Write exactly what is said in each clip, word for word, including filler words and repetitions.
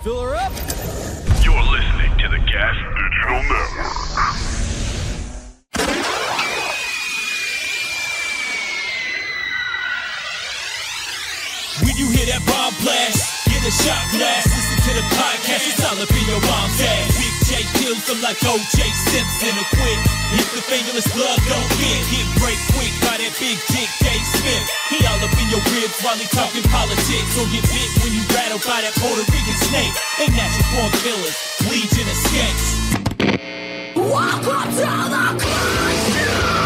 Fill her up. You're listening to the Gas Digital Network. When you hear that bomb blast, get a shot glass. Listen to the podcast, it's all up in your mom's ass. Big J kills them like O J Simpson. A quick, hit the fingerless glove, don't get hit break quick by that big dick Dave Smith. He all up in your ribs while he talking politics. Or get bit when you rattled by that Puerto Rican snake. They natural born killers, legion of skanks. Welcome to the club.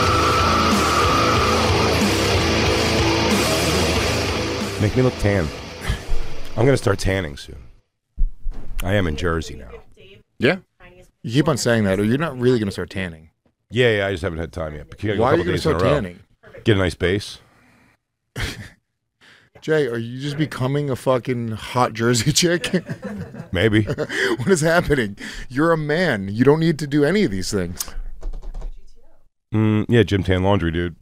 Make me look tan. I'm going to start tanning soon. I am in Jersey now. Yeah. You keep on saying that, or you're not really going to start tanning. Yeah, yeah, I just haven't had time yet. Why are you going to start tanning? Get a nice base. Jay, are you just becoming a fucking hot Jersey chick? Maybe. What is happening? You're a man. You don't need to do any of these things. Mm, yeah, Gym Tan Laundry, dude.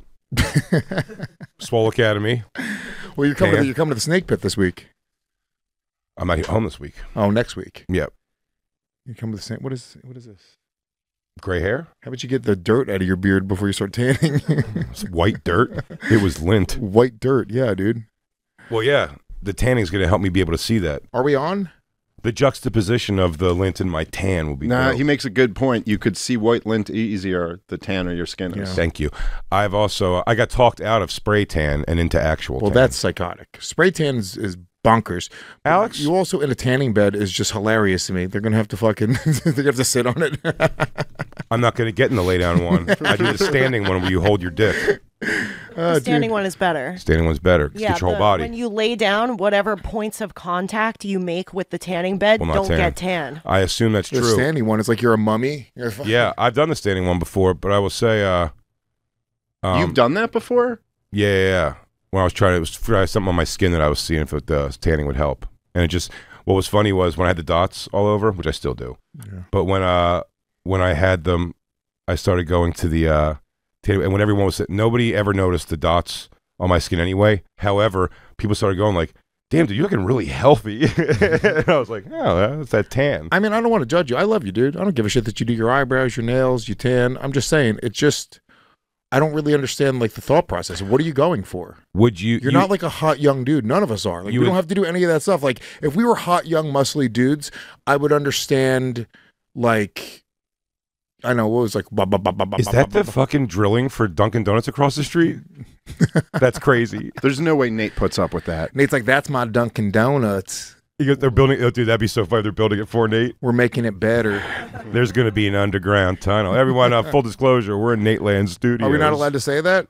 Swole Academy. Well, you're coming. To, you're coming to the Snake Pit this week. I'm not home this week. Oh, next week. Yep. You come to the Snake. What is? What is this? Gray hair? How about you get the dirt out of your beard before you start tanning? It's white dirt. It was lint. White dirt. Yeah, dude. Well, yeah. The tanning's going to help me be able to see that. Are we on? The juxtaposition of the lint and my tan will be. Nah, dope. He makes a good point. You could see white lint easier the tanner your skin is. Yeah. Thank you. I've also I got talked out of spray tan and into actual. Well, tan. that's psychotic. Spray tan is, is bonkers. But Alex, you also in a tanning bed is just hilarious to me. They're gonna have to fucking. They're gonna have to sit on it. I'm not going to get in the lay down one. I do the standing one where you hold your dick. Uh, the standing dude. one is better. Standing one's better. Yeah, Get your the- whole body. when you lay down, whatever points of contact you make with the tanning bed, Will not don't tan. get tan. I assume that's The true. standing one is like you're a mummy. You're fucking, Yeah, I've done the standing one before, but I will say, uh, um, You've done that before? Yeah, yeah, yeah. When I was trying, it was trying something on my skin that I was seeing if it, uh, tanning would help. And it just, what was funny was when I had the dots all over, which I still do. Yeah. But when uh when I had them, I started going to the uh, tanning, and when everyone was, nobody ever noticed the dots on my skin anyway. However, people started going like, "Damn, dude, you're looking really healthy." And I was like, "Oh, that's that tan." I mean, I don't want to judge you. I love you, dude. I don't give a shit that you do your eyebrows, your nails, you tan. I'm just saying, it's just, I don't really understand like the thought process. What are you going for? Would you? You're you, not like a hot young dude. None of us are. Like You we don't would- have to do any of that stuff. Like if we were hot young muscly dudes, I would understand. Like I know what was like. Bah, bah, bah, bah, bah, Is bah, that bah, the bah. fucking drilling for Dunkin' Donuts across the street? That's crazy. There's no way Nate puts up with that. Nate's like, that's my Dunkin' Donuts. You get- They're building. Oh, dude, that'd be so funny. They're building it for Nate. We're making it better. There's going to be an underground tunnel. Everyone, uh, full disclosure, we're in Nate Land Studios. Are we not allowed to say that?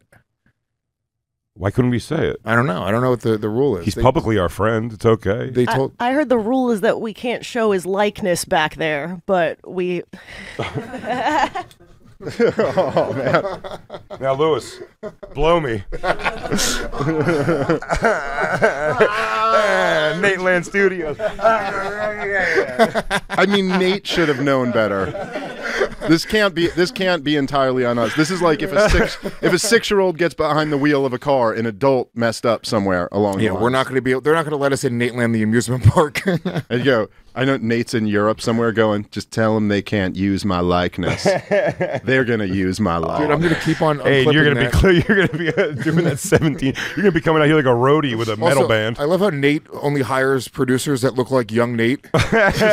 Why couldn't we say it? I don't know. I don't know what the, the rule is. He's They- publicly our friend. It's okay. They I, told. I heard the rule is that we can't show his likeness back there, but we. Oh, man. Now, Lewis, blow me. Nate Land Studios. I mean, Nate should have known better. This can't be. This can't be entirely on us. This is like if a six if a six year old gets behind the wheel of a car, an adult messed up somewhere along Yeah, the we're not going to be. They're not going to let us in Nateland, the amusement park. And you go, I know Nate's in Europe somewhere going, just tell them they can't use my likeness. They're going to use my likeness. Dude, I'm going to keep on. Hey, you're unclipping gonna be that. clear. You're gonna be uh, doing that seventeen. You're gonna be coming out here like a roadie with a metal Also, band. I love how Nate only hires producers that look like young Nate. He's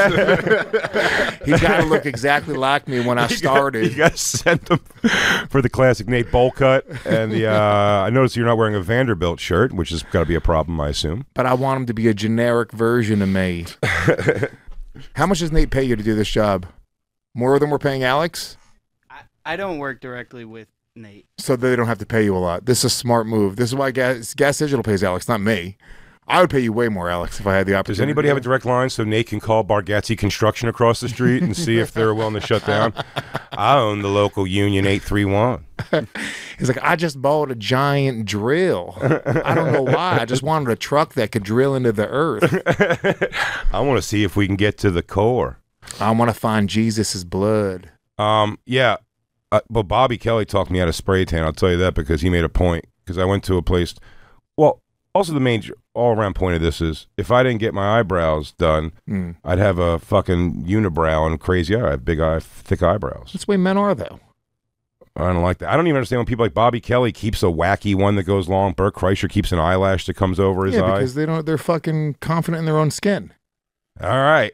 got to look exactly like me when I started. You got to send them for the classic Nate bowl cut and the. Uh, I noticed you're not wearing a Vanderbilt shirt, which is got to be a problem, I assume. But I want him to be a generic version of me. How much does Nate pay you to do this job? More than we're paying Alex? I, I don't work directly with Nate. So they don't have to pay you a lot. This is a smart move. This is why Gas, Gas Digital pays Alex, not me. I would pay you way more, Alex, if I had the opportunity. Does anybody have a direct line so Nate can call Bargatze Construction across the street and see if they're willing to shut down? I own the local Union eight three one. He's like, I just bought a giant drill. I don't know why. I just wanted a truck that could drill into the earth. I want to see if we can get to the core. I want to find Jesus's blood. Um, yeah, uh, but Bobby Kelly talked me out of spray tan. I'll tell you that because he made a point. Because I went to a place. Well, Also, the main all-around point of this is, if I didn't get my eyebrows done, Mm. I'd have a fucking unibrow and crazy eye. I have big eye, thick eyebrows. That's the way men are, though. I don't like that. I don't even understand when people like Bobby Kelly keeps a wacky one that goes long. Burt Kreischer keeps an eyelash that comes over his Yeah, eye. because they don't. They're fucking confident in their own skin. All right.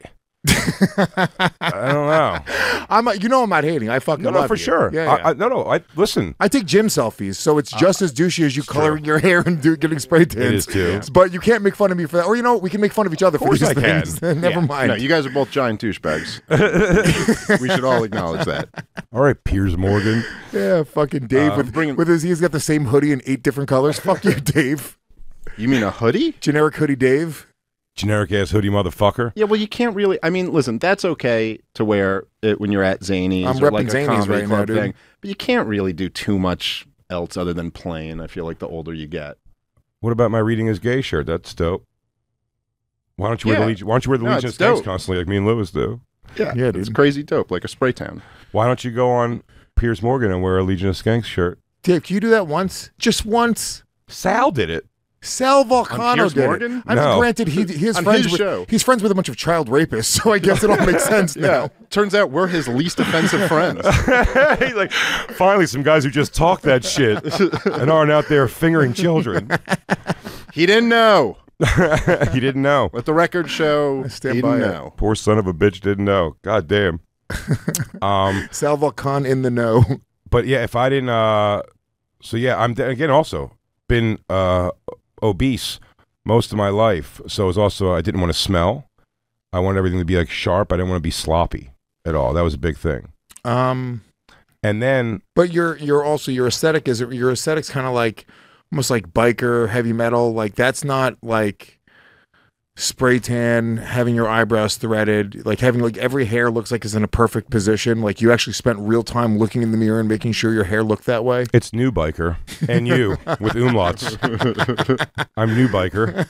I don't know. I'm. not- You know, I'm not hating. I fucking No, no, love for you. sure. Yeah, I, yeah. I, no, no. I listen. I take gym selfies, so it's just as douchey as you coloring your hair and do, getting spray tans. It is too. But you can't make fun of me for that. Or you know, we can make fun of each other for course these I can. things. Never Yeah. mind. No, you guys are both giant douchebags. We should all acknowledge that. All right, Piers Morgan. Yeah, fucking Dave Uh, with bring- with his. He's got the same hoodie in eight different colors. Fuck you, Dave. You mean a hoodie? Generic hoodie, Dave. Generic ass hoodie motherfucker. Yeah, well, you can't really. I mean, listen, that's okay to wear it when you're at Zanies I'm or repping like a Zanies comedy right now, club dude. thing. But you can't really do too much else other than plain. I feel like the older you get. What about my reading is gay shirt? That's dope. Why don't you wear Yeah. the Legion? Why don't you wear the No, Legion of it's Skanks dope. constantly like me and Lewis do? Yeah, Yeah, it's dude. crazy dope, like a spray tan. Why don't you go on Piers Morgan and wear a Legion of Skanks shirt? Dave, can you do that once? Just once. Sal did it. Sal Volcano Piers did Morgan? it. I mean, No. granted, he he's On friends his with show. he's friends with a bunch of child rapists, so I guess it all makes sense Yeah, now. turns out we're his least offensive friends. He's like, finally, some guys who just talk that shit and aren't out there fingering children. He didn't know. He didn't know. Let the record show. I stand he by didn't it. know. Poor son of a bitch didn't know. God damn. Um, Sal Volcan in the know. but yeah, if I didn't, uh, so yeah, I'm again also been uh obese most of my life. So it's also I didn't want to smell. I wanted everything to be like sharp. I didn't want to be sloppy at all. That was a big thing. Um, And then but you're you're also your aesthetic is your aesthetic's kind of like almost like biker heavy metal. Like that's not like spray tan, having your eyebrows threaded, like having like every hair looks like it's in a perfect position. Like you actually spent real time looking in the mirror and making sure your hair looked that way. it's new biker and you with umlauts. I'm new biker.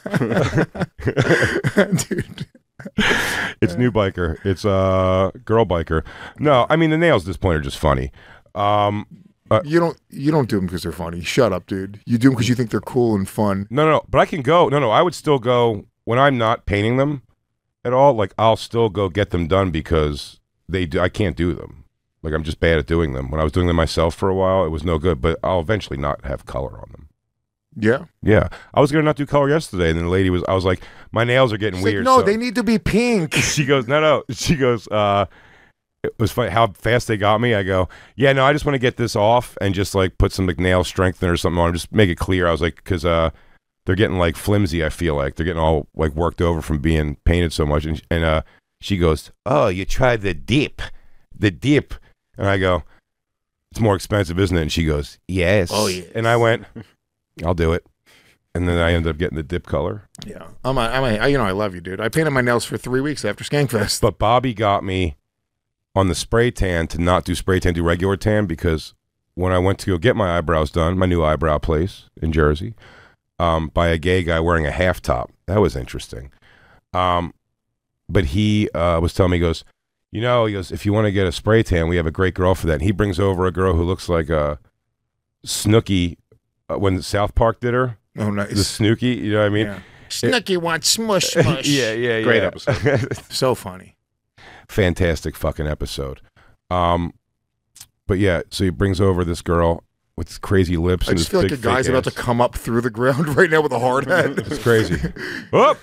Dude. It's new biker. It's uh girl biker. No, I mean the nails at this point are just funny. Um, You don't you don't do them because they're funny. Shut up, dude. You do them because you think they're cool and fun. no, no, no, but I can go. No, no, I would still go when I'm not painting them at all. Like I'll still go get them done because they do, I can't do them. Like I'm just bad at doing them. When I was doing them myself for a while, it was no good. But I'll eventually not have color on them. Yeah. Yeah, I was gonna not do color yesterday, and then the lady was. I was like, my nails are getting It's like, weird. no, so- they need to be pink. She goes, no, no. She goes, uh, it was funny how fast they got me. I go, yeah, no, I just want to get this off and just like put some like, nail strengthener or something on, just make it clear. I was like, because uh, they're getting like flimsy. I feel like they're getting all like worked over from being painted so much. And and uh, she goes, oh, you tried the dip, the dip, and I go, it's more expensive, isn't it? And she goes, yes. Oh, yes. And I went, I'll do it. And then I ended up getting the dip color. Yeah. I'm a, I'm a, I, you know, I love you, dude. I painted my nails for three weeks after Skankfest. But Bobby got me on the spray tan to not do spray tan, do regular tan, because when I went to go get my eyebrows done, my new eyebrow place in Jersey, um, by a gay guy wearing a half top. That was interesting. Um, but he uh, was telling me, he goes, you know, he goes, if you want to get a spray tan, we have a great girl for that. And he brings over a girl who looks like a Snooki uh, when South Park did her. Oh, nice. The Snooki, you know what I mean? Yeah. Snooky wants smush smush. yeah, yeah, Great yeah. episode. So funny. Fantastic fucking episode. Um, but yeah, so he brings over this girl with crazy lips I and just this feel like big a guy's fake about ass. to come up through the ground right now with a hard head. It's crazy. Oh,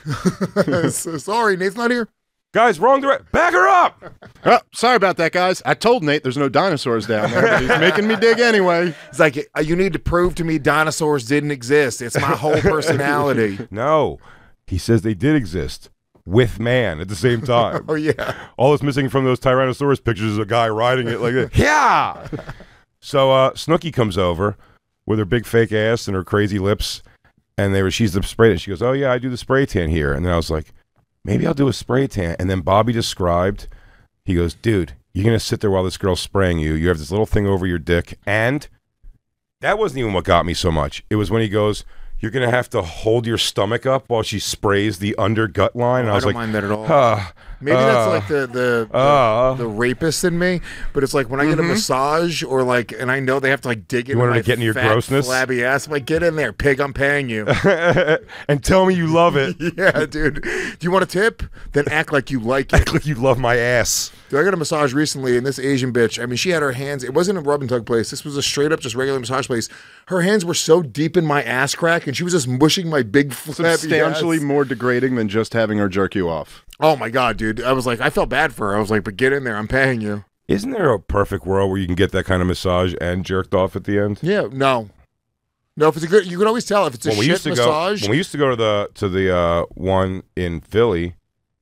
So sorry, Nate's not here. guys, wrong direction. Back her up. Oh, sorry about that, guys. I told Nate there's no dinosaurs down there, but he's making me dig anyway. It's like, uh, you need to prove to me dinosaurs didn't exist. It's my whole personality. No, he says they did exist with man at the same time. Oh, yeah. All that's missing from those Tyrannosaurus pictures is a guy riding it like that. Yeah. So uh, Snooki comes over with her big fake ass and her crazy lips, and they were she's the spray tan. She goes, "Oh yeah, I do the spray tan here." And then I was like, "Maybe I'll do a spray tan." And then Bobby described. He goes, "Dude, you're gonna sit there while this girl's spraying you. You have this little thing over your dick, and that wasn't even what got me so much. It was when he goes." You're going to have to hold your stomach up while she sprays the under gut line. And I I was don't like, mind that at all. ah. Maybe Uh, that's like the the, the, uh. the rapist in me, but it's like when I get a massage or like, and I know they have to like dig into want my to get into your fat, grossness? flabby ass. I'm like, get in there, pig. I'm paying you. And tell me you love it. Yeah, dude. Do you want a tip? Then act like you like it. Act like you love my ass. Dude, I got a massage recently, and this Asian bitch, I mean, she had her hands, it wasn't a rub and tug place. This was a straight up, just regular massage place. Her hands were so deep in my ass crack, and she was just mushing my big flabby Substantially ass. more degrading than just having her jerk you off. Oh my God, dude. I was like, I felt bad for her. I was like, but get in there. I'm paying you. Isn't there a perfect world where you can get that kind of massage and jerked off at the end? Yeah, no. No, if it's a good, you can always tell if it's a When we shit used to massage. go, when we used to go to the to the uh, one in Philly,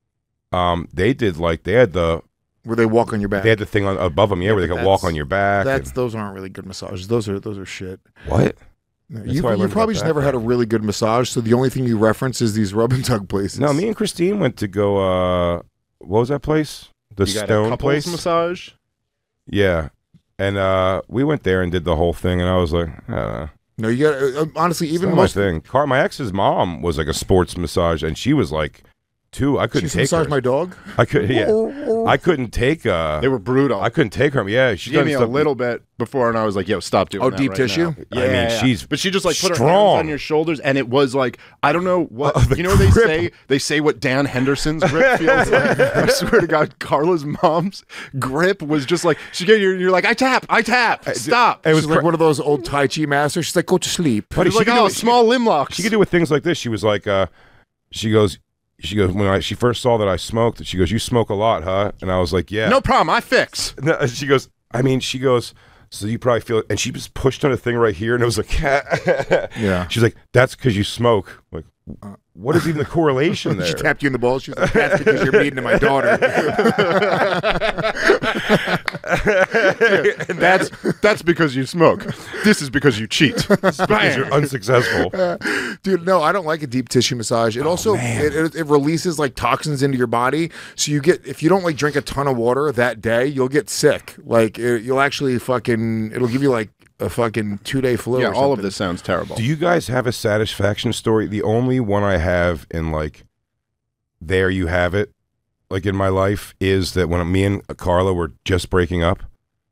um, they did like they had the where they walk on your back. they had the thing on above them, yeah, where they could walk on your back. That's and- those aren't really good massages. Those are those are shit. what? No, That's you why I you learned probably about just that. never had a really good massage, so the only thing you reference is these rub and tug places. No, me and Christine went to go. Uh, what was that place? The You got a Stone couples place. massage. Yeah, and uh, we went there and did the whole thing, and I was like, I don't know. No, you got uh, honestly It's even not most. my thing. Car, my ex's mom was like a sports massage, and she was like, two. I couldn't She take massaged her. my dog. I could, yeah. I couldn't take. Uh, They were brutal. I couldn't take her. Yeah, she She gave done me a stuff- little bit before, and I was like, "Yo, stop doing Oh, that deep right tissue? now." I mean, Yeah, she's but she just like put her strong. hands on your shoulders, and it was like I don't know what Oh, the you know. What they grip. say they say what Dan Henderson's grip feels like. I swear to God, Carla's mom's grip was just like she gave you. You're like, I tap, I tap, stop. It was She's like cra- one of those old Tai Chi masters. She's like, go to sleep. Buddy, She's she like, could do oh, it- she small limb locks. She could do with things like this. She was like, uh, she goes, she goes when I she first saw that I smoked. She goes, you smoke a lot, huh? And I was like, yeah. No problem. I fix. No, she goes, I mean, she goes, so you probably feel it. And she just pushed on a thing right here, and it was like, Yeah. She's like, that's because you smoke. Like, what is even the correlation there? She tapped you in the balls. She's like, that's because you're mean to my daughter. That's that's because you smoke. This is because you cheat. Because you're unsuccessful. Dude, no, I don't like a deep tissue massage. It also it, it, it releases like toxins into your body. So you get if you don't like drink a ton of water that day, you'll get sick. Like it, you'll actually fucking it'll give you like a fucking two day flu. Yeah, or all of something. this sounds terrible. Do you guys have a satisfaction story? The only one I have in like, there you have it, like in my life, is that when me and Carla were just breaking up,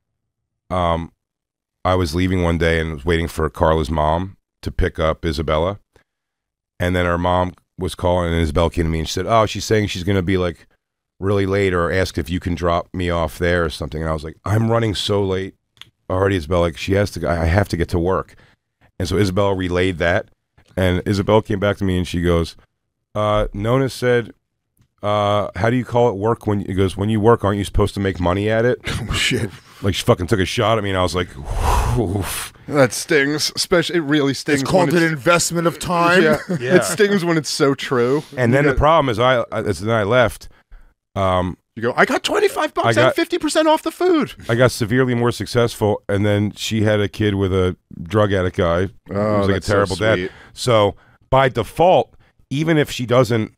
um, I was leaving one day and was waiting for Carla's mom to pick up Isabella, and then her mom was calling, and Isabella came to me and she said, "Oh, she's saying she's gonna be like really late, or asked if you can drop me off there or something." And I was like, "I'm running so late already, Isabella. Like she has to. I have to get to work." And so Isabella relayed that, and Isabella came back to me and she goes, uh, "Nona said, uh, how do you call it work when he goes when you work? Aren't you supposed to make money at it?" Oh, shit. Like she fucking took a shot at me, and I was like, oof. That stings. Especially, it really stings. It's called when an investment of time. Yeah, Yeah. it stings when it's so true. And then you the get- problem is, I as then I left. Um, you go. I got twenty five bucks I got- and fifty percent off the food. I got severely more successful, and then she had a kid with a drug addict guy. who Oh, was like that's a terrible so dad. sweet. So by default, even if she doesn't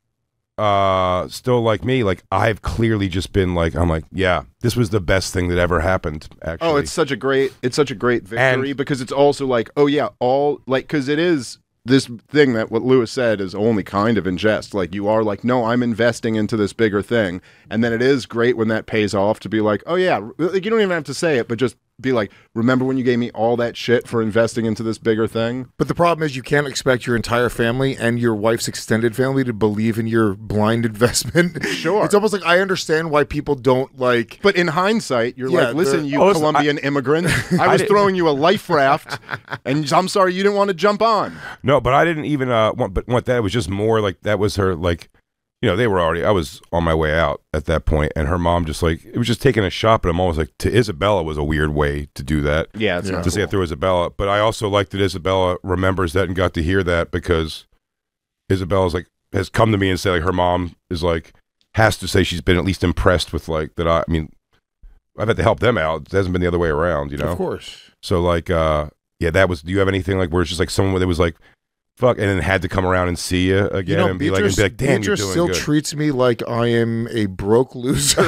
uh still like me, like I've clearly just been like, I'm like, yeah, this was the best thing that ever happened, actually. Oh, it's such a great, it's such a great victory And- because it's also like, oh yeah, all like because it is this thing that what Lewis said is only kind of in jest. Like you are like, no, I'm investing into this bigger thing, and then it is great when that pays off to be like, oh yeah, like you don't even have to say it, but just be like, remember when you gave me all that shit for investing into this bigger thing? But the problem is you can't expect your entire family and your wife's extended family to believe in your blind investment. Sure. It's almost like I understand why people don't like But in hindsight, you're Yeah, like, listen, the- you Oh, listen, Colombian immigrant, I I was didn't- throwing you a life raft, and I'm sorry you didn't want to jump on. No, but I didn't even uh want but want that. It was just more like that was her, like, you know, they were already I was on my way out at that point, and her mom just like it was just taking a shot, but I'm always like, to Isabella was a weird way to do that. Yeah, it's Yeah. not To say it through Isabella. But I also like that Isabella remembers that and got to hear that, because Isabella's like has come to me and said like her mom is like has to say she's been at least impressed with like that. I, I mean, I've had to help them out. It hasn't been the other way around, you know. Of course. So like, uh, yeah, that was. Do you have anything like where it's just like someone that was like fuck, and then had to come around and see you again You know, and be like, and be like, damn, Beatrice you're doing still good. treats me like I am a broke loser.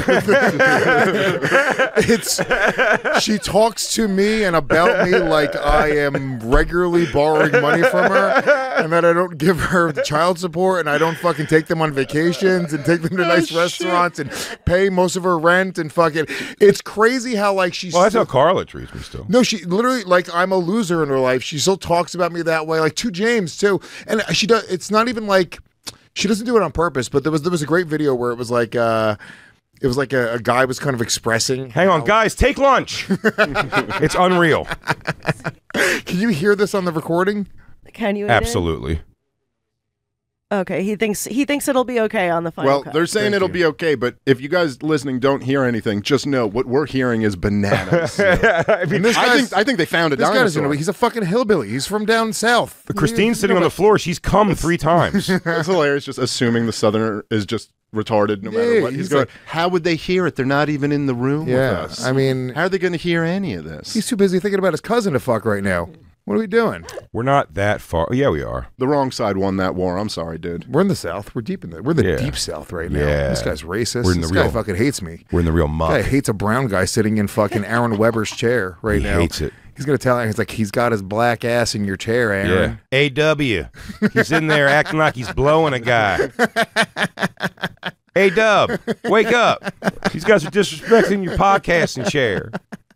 It's she talks to me and about me like I am regularly borrowing money from her, and that I don't give her child support, and I don't fucking take them on vacations and take them to nice restaurants and pay most of her rent and fucking. It's crazy how like she's. well, that's how Carla treats me still. No, she literally like I'm a loser in her life. She still talks about me that way, like to James too. And she does. It's not even like she doesn't do it on purpose. But there was there was a great video where it was like uh, it was like a, a guy was kind of expressing. Hang on, how- guys, take lunch. It's unreal. Can you hear this on the recording? Can you? eat it? Absolutely. Okay, he thinks he thinks it'll be okay on the final Well, cut. they're saying Thank it'll you. be okay, but if you guys listening don't hear anything, just know what we're hearing is bananas. I mean, And this I guy's- think I think they found a This guy doesn't know. dinosaur. He's a fucking hillbilly. He's from down south. Christine's sitting on the floor. She's come three times. It's hilarious, just assuming the southerner is just retarded no matter Yeah, what. He's, he's going, like- how would they hear it? They're not even in the room Yeah, with us. I mean, how are they going to hear any of this? he's too busy thinking about his cousin to fuck right now. What are we doing? We're not that far. Yeah, we are. The wrong side won that war. I'm sorry, dude. We're in the south. We're deep in the. We're the Yeah. deep south right now. Yeah. This guy's racist. We're in the this guy real- fucking hates me. We're in the real This guy muck. hates a brown guy sitting in fucking Aaron Weber's chair right He now. hates it. He's gonna tell. He's like, he's got his black ass in your chair, Yeah. Aaron. A W. He's in there acting like he's blowing a guy. Hey, Dub, wake up. These guys are disrespecting your podcasting chair.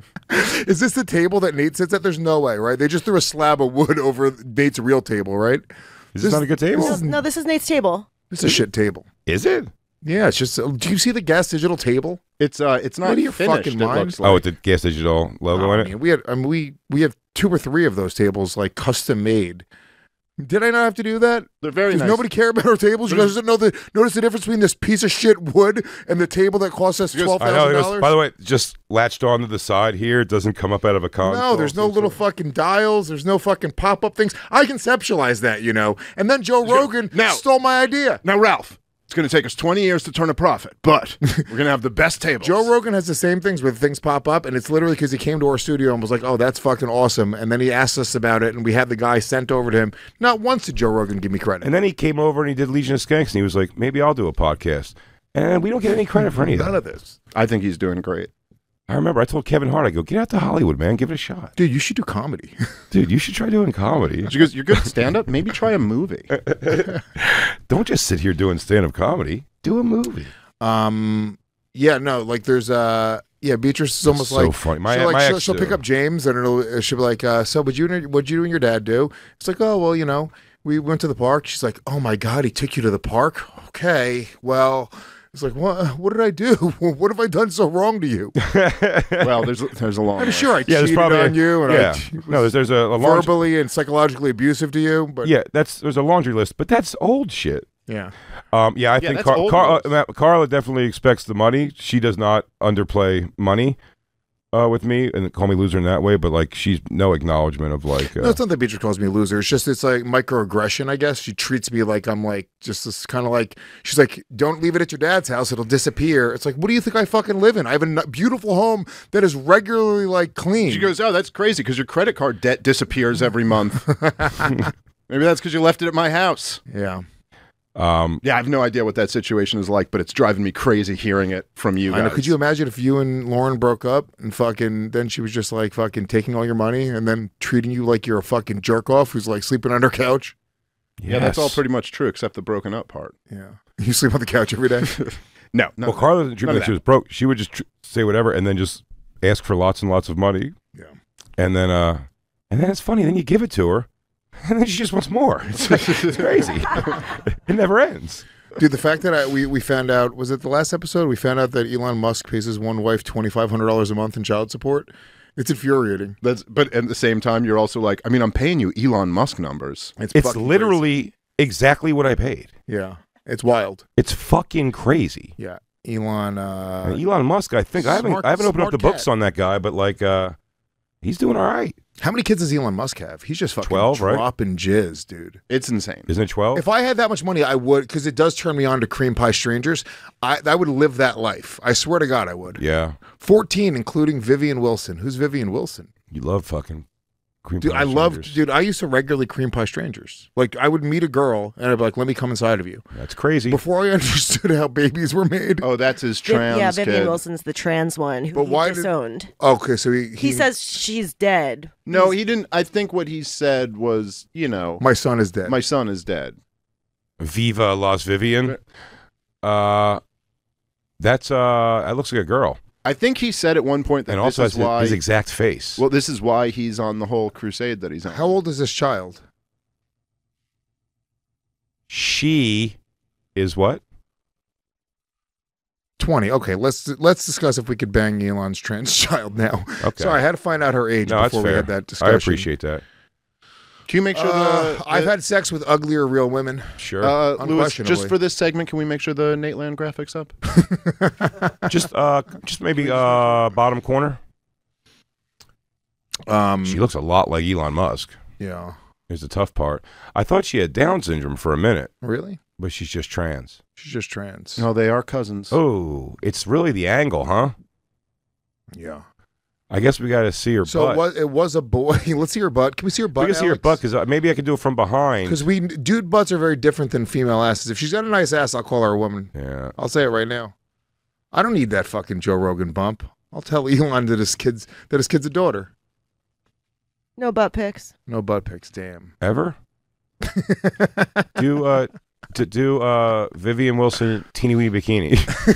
Is this the table that Nate sits at? There's no way, right? They just threw a slab of wood over Nate's real table, right? Is this not a good table? no, no, this is Nate's table. This is a shit table. Is it? Yeah, it's just. Do you see the gas digital table? It's uh, it's not What are your finished. fucking it mind? looks like. Oh, with the Gas Digital logo Oh, in I it? mean, we had. I mean, we we have two or three of those tables like custom made. Did I not have to do that? They're very Does nice. nobody care about our tables? You guys don't know the notice the difference between this piece of shit wood and the table that cost us twelve I know. thousand It goes, dollars? by the way, just latched onto the side here. It doesn't come up out of a console. No, there's no little fucking dials. There's no fucking pop up things. I conceptualized that, you know. And then Joe Rogan Now- stole my idea. Now, Ralph, it's going to take us twenty years to turn a profit, but we're going to have the best tables. Joe Rogan has the same things where things pop up, and it's literally because he came to our studio and was like, "Oh, that's fucking awesome," and then he asked us about it, and we had the guy sent over to him. Not once did Joe Rogan give me credit. And then he came over and he did Legion of Skanks, and he was like, maybe I'll do a podcast. And we don't get any credit for any of None that. of this, I think he's doing great. I remember I told Kevin Hart, I go, get out to Hollywood, man. Give it a shot. dude. You should do comedy. Dude, you should try doing comedy. She goes, "You're good at stand up. Maybe try a movie." Don't just sit here doing stand-up comedy. Do a movie. um, yeah, no, like there's uh, yeah, Beatrice is almost so like funny. My- she'll, like, my she'll, ex, she'll pick uh, up James and it'll uh, she'll be like, uh, "So, what'd you and- what'd you and your dad do?" It's like, "Oh, well, you know, we went to the park." She's like, "Oh my god, he took you to the park? Okay, well." It's like, what? What did I do? What have I done so wrong to you? Well, there's there's a long. I'm way. sure I Yeah, there's cheated probably on you, and yeah. I No, there's, there's a, a laundry, verbally and psychologically abusive to you. But yeah, that's there's a laundry list, but that's old shit. yeah. Um, yeah, I Yeah, think that's Car- old Car- news. uh, Carla definitely expects the money. She does not underplay money uh, with me and call me loser in that way. But like, she's no acknowledgement of like. Uh, No, it's not that Beatrice calls me a loser. It's just it's like microaggression, I guess. She treats me like I'm like just this kind of like she's like, don't leave it at your dad's house; it'll disappear. It's like, what do you think I fucking live in? I have a n- beautiful home that is regularly like clean. She goes, "Oh, that's crazy because your credit card debt disappears every month." Maybe that's because you left it at my house. yeah. um, Yeah, I have no idea what that situation is like, but it's driving me crazy hearing it from you I guys. know. Could you imagine if you and Lauren broke up and fucking then she was just like fucking taking all your money and then treating you like you're a fucking jerk off who's like sleeping on her couch? Yeah, that's all yes. pretty much true except the broken up part. Yeah. You sleep on the couch every day? No, no. Well, Carla didn't treat None me of like she that. was broke. She would just tr- say whatever and then just ask for lots and lots of money. Yeah. And then, uh, and then it's funny. Then you give it to her, and then she just wants more. It's, it's crazy. It never ends. Dude, the fact that I, we, we found out, was it the last episode? We found out that Elon Musk pays his one wife twenty-five hundred dollars a month in child support. It's infuriating. That's but at the same time, you're also like, I mean, I'm paying you Elon Musk numbers. It's, It's fucking literally exactly what I paid. crazy. Yeah. It's wild. It's fucking crazy. Yeah. Elon, uh, And Elon Musk, I think I haven't smart- I haven't opened up smart the books cat. on that guy, but like uh, he's doing all right. how many kids does Elon Musk have? He's just fucking twelve, right? dropping jizz, dude. It's insane. Isn't it twelve? If I had that much money, I would, because it does turn me on to cream pie strangers. I, I would live that life. I swear to God, I would. Yeah, fourteen, including Vivian Wilson. Who's Vivian Wilson? you love fucking. Cream Dude, pie I love, strangers. dude, I used to regularly cream pie strangers. Like, I would meet a girl and I'd be like, let me come inside of you. That's crazy. Before I understood how babies were made. Oh, that's his Viv- trans yeah, Vivian kid. Wilson's the trans one who But he why did- disowned. Okay, so he, He, says she's dead. No, he didn't. I think what he said was, you know, my son is dead. my son is dead. Viva Las Vivian. Uh, that's uh, that looks like a girl, I think he said at one point that and this also is has his, why. his exact face. Well, this is why he's on the whole crusade that he's on. How old is this child? She is what? twenty. Okay, let's let's discuss if we could bang Elon's trans child now. Okay. Sorry, I had to find out her age No, that's before we fair. had that discussion. I appreciate that. Can you make sure Uh, the, I've the- had sex with uglier real women. Sure. uh, Lewis, unquestionably. just for this segment, can we make sure the Nate Land graphics up? just uh, just maybe uh, bottom corner. Um, She looks a lot like Elon Musk. yeah. Here's the tough part. I thought she had Down syndrome for a minute, Really? but she's just trans. She's just trans. No, they are cousins. Oh, it's really the angle, huh? Yeah. I guess we got to see her So butt. it was it was a boy. Let's see her butt. Can we see her butt? we can see her butt because uh, maybe I can do it from behind. Because we dude butts are very different than female asses. If she's got a nice ass, I'll call her a woman. Yeah. I'll say it right now. I don't need that fucking Joe Rogan bump. I'll tell Elon that his kids that his kid's a daughter. No butt pics. No butt pics. Damn. Ever? do uh to do uh Vivian Wilson teeny weeny bikini.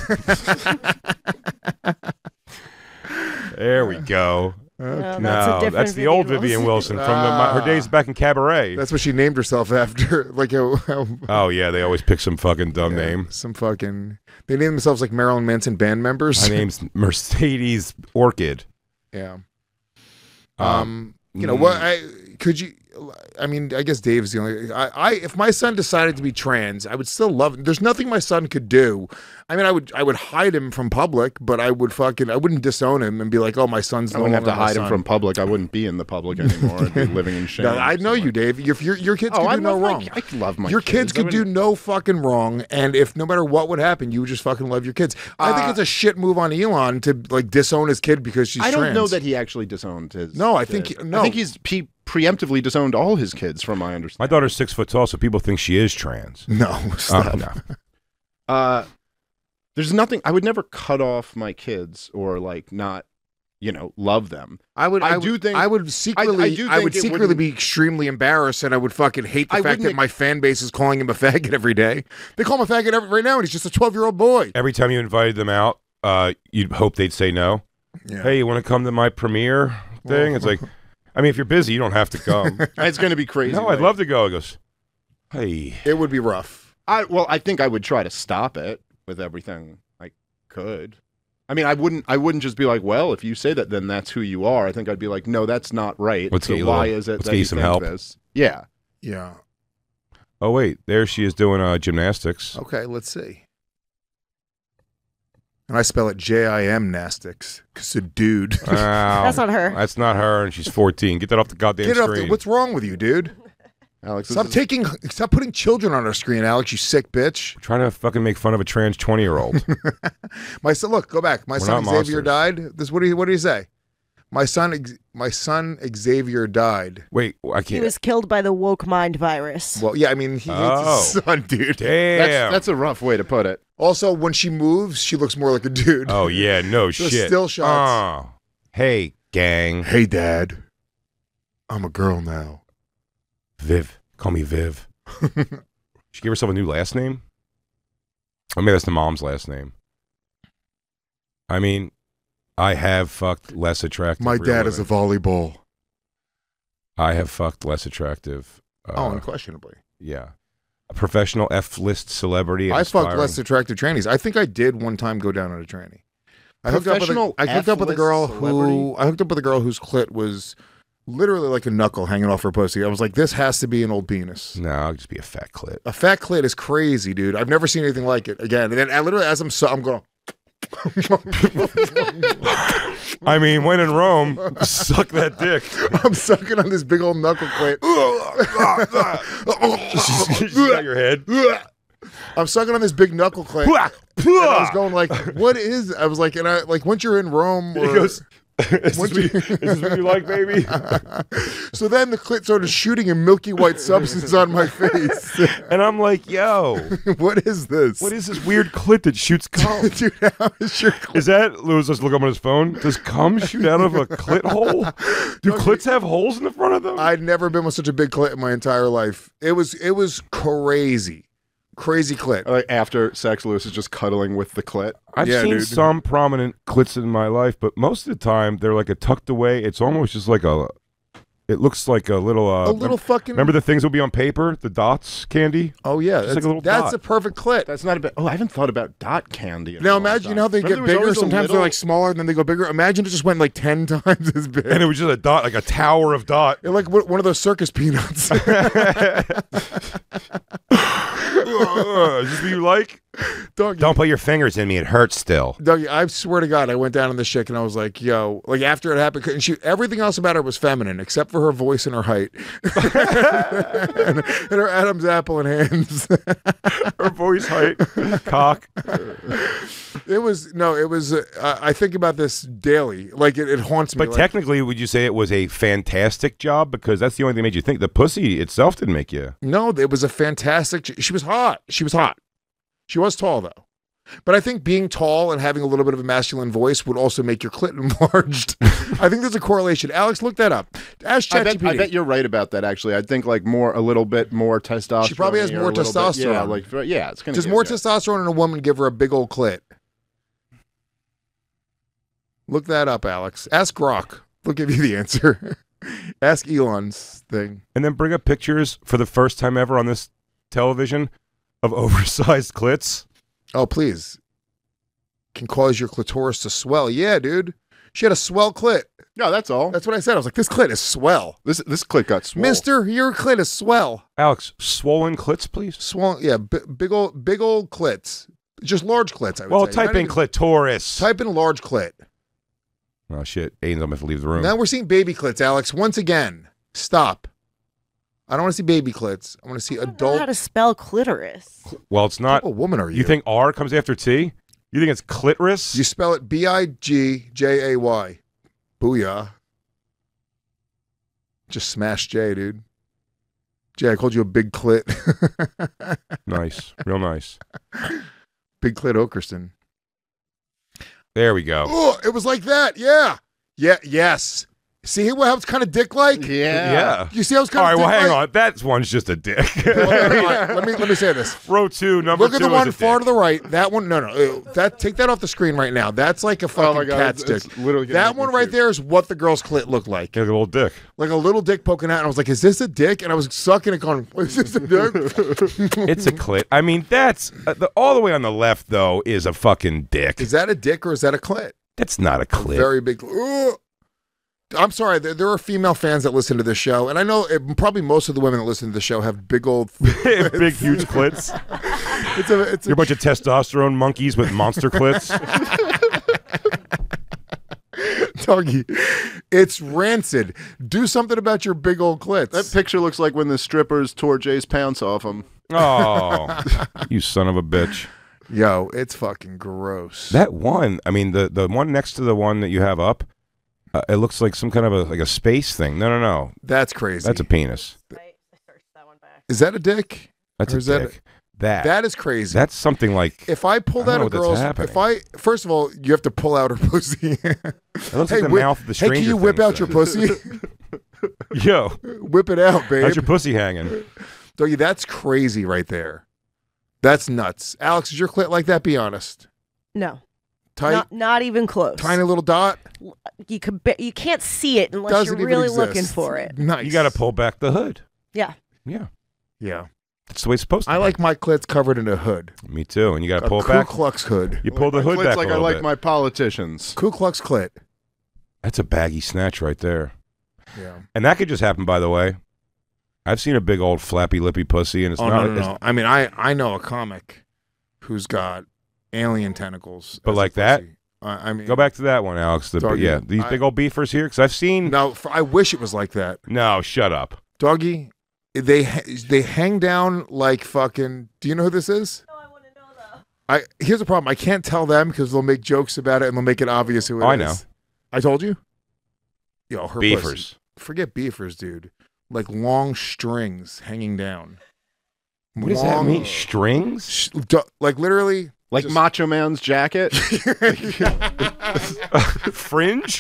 There we go. No, that's a No, different that's the old Vivian Vivian Wilson. Wilson from the, my, her days back in Cabaret. That's what she named herself after. Like how, how Oh yeah, they always pick some fucking dumb yeah, name. Some fucking. They name themselves like Marilyn Manson band members. My name's Mercedes Orchid. Yeah. Um, Um, you know what? I could you. I mean, I guess Dave's the only. I, I, if my son decided to be trans, I would still love him. There's nothing my son could do. I mean, I would, I would hide him from public, but I would fucking, I wouldn't disown him and be like, oh, my son's. I no wouldn't have to longer my hide him son. from public. I wouldn't be in the public anymore. I'd be living in shame. No, I know So, you, like- Dave. If your your kids Oh, could I do no love my- wrong. I love my Your kids. kids I could do wouldn't- no fucking wrong, and if no matter what would happen, you would just fucking love your kids. I think Uh, it's a shit move on Elon to like disown his kid because she's I don't trans. know that he actually disowned his. No, I think kid. he- no. I think he's he preemptively disowned all his kids, from my My understanding. daughter's six foot tall, so people think she is trans. No, Uh, stop. no. Uh, there's nothing. I would never cut off my kids or like not, you know, love them. I would. I I, do would, think- I would secretly. I, do think would it secretly wouldn't- be extremely embarrassed, and I would fucking hate the I fact that wouldn't- my fan base is calling him a faggot every day. They call him a faggot every, right now, and he's just a twelve-year-old boy. Every time you invited them out, uh, you'd hope they'd say no. Yeah. Hey, you want to come to my premiere thing? It's like, I mean, if you're busy, you don't have to come. It's going to be crazy. no, I'd like- love to go. He goes, hey. It would be rough. I well, I think I would try to stop it with everything I could. I mean, I wouldn't. I wouldn't just be like, "Well, if you say that, then that's who you are." I think I'd be like, "No, that's not right." Let's so get you a why little- is it let's that get you you some think help. this? Yeah. Yeah. Oh, wait, there she is doing uh, gymnastics. Okay, let's see. And I spell it J I M nastics because a dude. Wow. That's not her. That's not her, and she's fourteen. Get that off the goddamn Get off screen. the, what's wrong with you, dude? Alex, this Stop is- taking, stop putting children on our screen, Alex. You sick bitch. Trying to fucking make fun of a trans twenty-year-old. My son, look, go back. My We're son not Xavier monsters. died. This, what do you, what do you say? My son, Ex- my son Xavier died. Wait, I He can't. was killed by the woke mind virus. Well, yeah, I mean, he hates Oh. his son, dude. Damn. That's, that's a rough way to put it. Also, when she moves, she looks more like a dude. Oh, yeah, no So shit. still shots. Oh. Hey, gang. Hey, Dad. I'm a girl now. Viv. Call me Viv. She gave herself a new last name? I mean, that's the mom's last name. I mean, I have fucked less attractive. My real dad is a women. volleyball. I have fucked less attractive. Uh, oh, unquestionably. yeah. A professional F-list celebrity. and I fucked aspiring- less attractive trannies. I think I did one time go down on a tranny. I hooked up with a, Professional I hooked up with a F-list girl who celebrity? I hooked up with a girl whose clit was literally like a knuckle hanging off her pussy. I was like, this has to be an old penis. No, I'll just be a fat clit. A fat clit is crazy, dude. I've never seen anything like it. Again, and then I literally, as I'm so, I'm going. I mean, when in Rome, suck that dick. I'm sucking on this big old knuckle clit. She's got your head. I'm sucking on this big knuckle clit. And I was going like, what is? I was like, and I like once you're in Rome, He or, goes, is, this what you, is this what you like, baby? So then the clit started shooting a milky white substance on my face. And I'm like, yo. What is this? What is this weird clit that shoots cum? Dude, how is your clit? Is that, Louis, let's look up on his phone. Does cum shoot out of a clit hole? Do clits have holes in the front of them? I'd never been with such a big clit in my entire life. It was it was crazy. Crazy clit. Like after sex, Lewis is just cuddling with the clit. I've Yeah, seen dude. some prominent clits in my life, but most of the time they're like a tucked away. It's almost just like a, it looks like a little, uh, A little mem- fucking. remember the things that would be on paper? The dots candy? Oh yeah, Just like that's, a little that's dot. a perfect clit. That's not a bit. Oh, I haven't thought about dot candy. in a Now long imagine time. you know how they Remember get there was bigger. always a Sometimes little- they're like smaller, and then they go bigger. Imagine it just went like ten times as big. And it was just a dot, like a tower of dot. They're like one one of those circus peanuts. Uh, is this what you like? Doggy, Don't put your fingers in me. It hurts still. Doggy, I swear to God, I went down on this chick and I was like, yo, like after it happened, and she, everything else about her was feminine except for her voice and her height. and, and her Adam's apple and hands. Her voice height, cock. It was, no, it was, uh, I I think about this daily. Like it, it haunts me. But like, technically, would you say it was a fantastic job? Because that's the only thing that made you think. The pussy itself didn't make you. No, it was a fantastic, she was hot. She was hot. She was tall though. But I think being tall and having a little bit of a masculine voice would also make your clit enlarged. I think there's a correlation. Alex, look that up. Ask I bet, ChatGPT. I bet you're right about that. Actually, I think like more, a little bit more testosterone. She probably has or more a little bit- testosterone. yeah, like yeah, it's gonna. Does give more you- testosterone in a woman give her a big old clit? Look that up, Alex. Ask Grok. They'll give you the answer. Ask Elon's thing. And then bring up pictures for the first time ever on this television of oversized clits. Oh, please. Can cause your clitoris to swell. Yeah, dude. She had a swell clit. No, that's all. That's what I said. I was like, this clit is swell. This this clit got swole. Mister, your clit is swell. Alex, swollen clits, please. Swell. Yeah, b- big old big old clits. Just large clits, I would Well, say. type Not in even- clitoris. Type in large clit. Oh, shit. Aiden's going to have to leave the room. Now we're seeing baby clits, Alex. Once again, stop. I don't want to see baby clits. I want to see I don't know how adult. to spell clitoris. well, it's What not. type of woman are you? You think R comes after T? You think it's clitoris? You spell it B I G J A Y. Booyah. Just smash J, dude. Jay, I called you a big clit. Nice. Real nice. Big clit Okerson. There we go. Oh, it was like that. Yeah. Yeah. Yes. See how it's kind of dick-like? Yeah. Yeah. You see how it's All kind right, of well, hang dick-like? on. That one's just a dick. Well, all right, let me let me say this. Row two, number Look two at the is one a far dick. to the right. That one, no, no. uh, That take that off the screen right now. That's like a fucking Oh my God, cat it's- stick. it's literally gonna That make me one right puke. there is what the girl's clit looked like. Yeah, the little dick. Like a little dick poking out, and I was like, "Is this a dick?" And I was sucking it, going, "Is this a dick?" It's a clit. I mean, that's uh, the, all the way on the left, though, is a fucking dick. Is that a dick or is that a clit? That's not a clit. Very big. Ugh. I'm sorry. There, there are female fans that listen to this show, and I know it, probably most of the women that listen to the show have big old. Big, huge clits. It's a. It's You're a a bunch of testosterone monkeys with monster clits. doggy. It's rancid. Do something about your big old clits. That picture looks like when the strippers tore Jay's pants off him. Oh, you son of a bitch. Yo, it's fucking gross. That one, I mean, the, the one next to the one that you have up, uh, it looks like some kind of a like a space thing. No, no, no. That's crazy. That's a penis. I searched that one back. Is that a dick? That's Or a is that dick. That, That is crazy. that's something like, if I pulled I out don't a know what's girl's, happening. if I first of all, you have to pull out her pussy. it looks hey, like the whip, mouth of the hey, Stranger can you whip Things out your thing. pussy? Yo, Whip it out, babe. how's your pussy hanging? Doggy, that's crazy right there. That's nuts. Alex, is your clit like that? Be honest. No, Tight, not, not even close. tiny little dot. You could ba- you can't see it unless Doesn't you're even really exist. looking for it. Nice. You got to pull back the hood. Yeah. Yeah, Yeah. that's the way it's supposed to I be. like my clits covered in a hood. Me too. And you got to A pull Ku it back. Klux hood. You pull the My hood clit's back like a I little like bit. my politicians. Ku Klux clit. That's a baggy snatch right there. Yeah. And that could just happen, by the way. I've seen a big old flappy lippy pussy, and it's Oh not. no, no, it's- no. I mean, I I know a comic who's got alien tentacles. But as a like that? pussy. I, I mean, Go back to that one, Alex. The, Doggy, yeah, these I- big old beefers here, because I've seen. No. No, for, I wish it was like that. Shut up. Doggy, they ha- they hang down like fucking. Do you know who this is? No, I want to know though. I here's the problem. I can't tell them because they'll make jokes about it and they'll make it obvious who it is. Oh, I know. I told you. Yo, her pussy. Beefers. Forget beefers, dude. Like long strings hanging down. What does that Long- mean? Strings? Sh- du- like literally. Like Just- Macho Man's jacket. Fringe?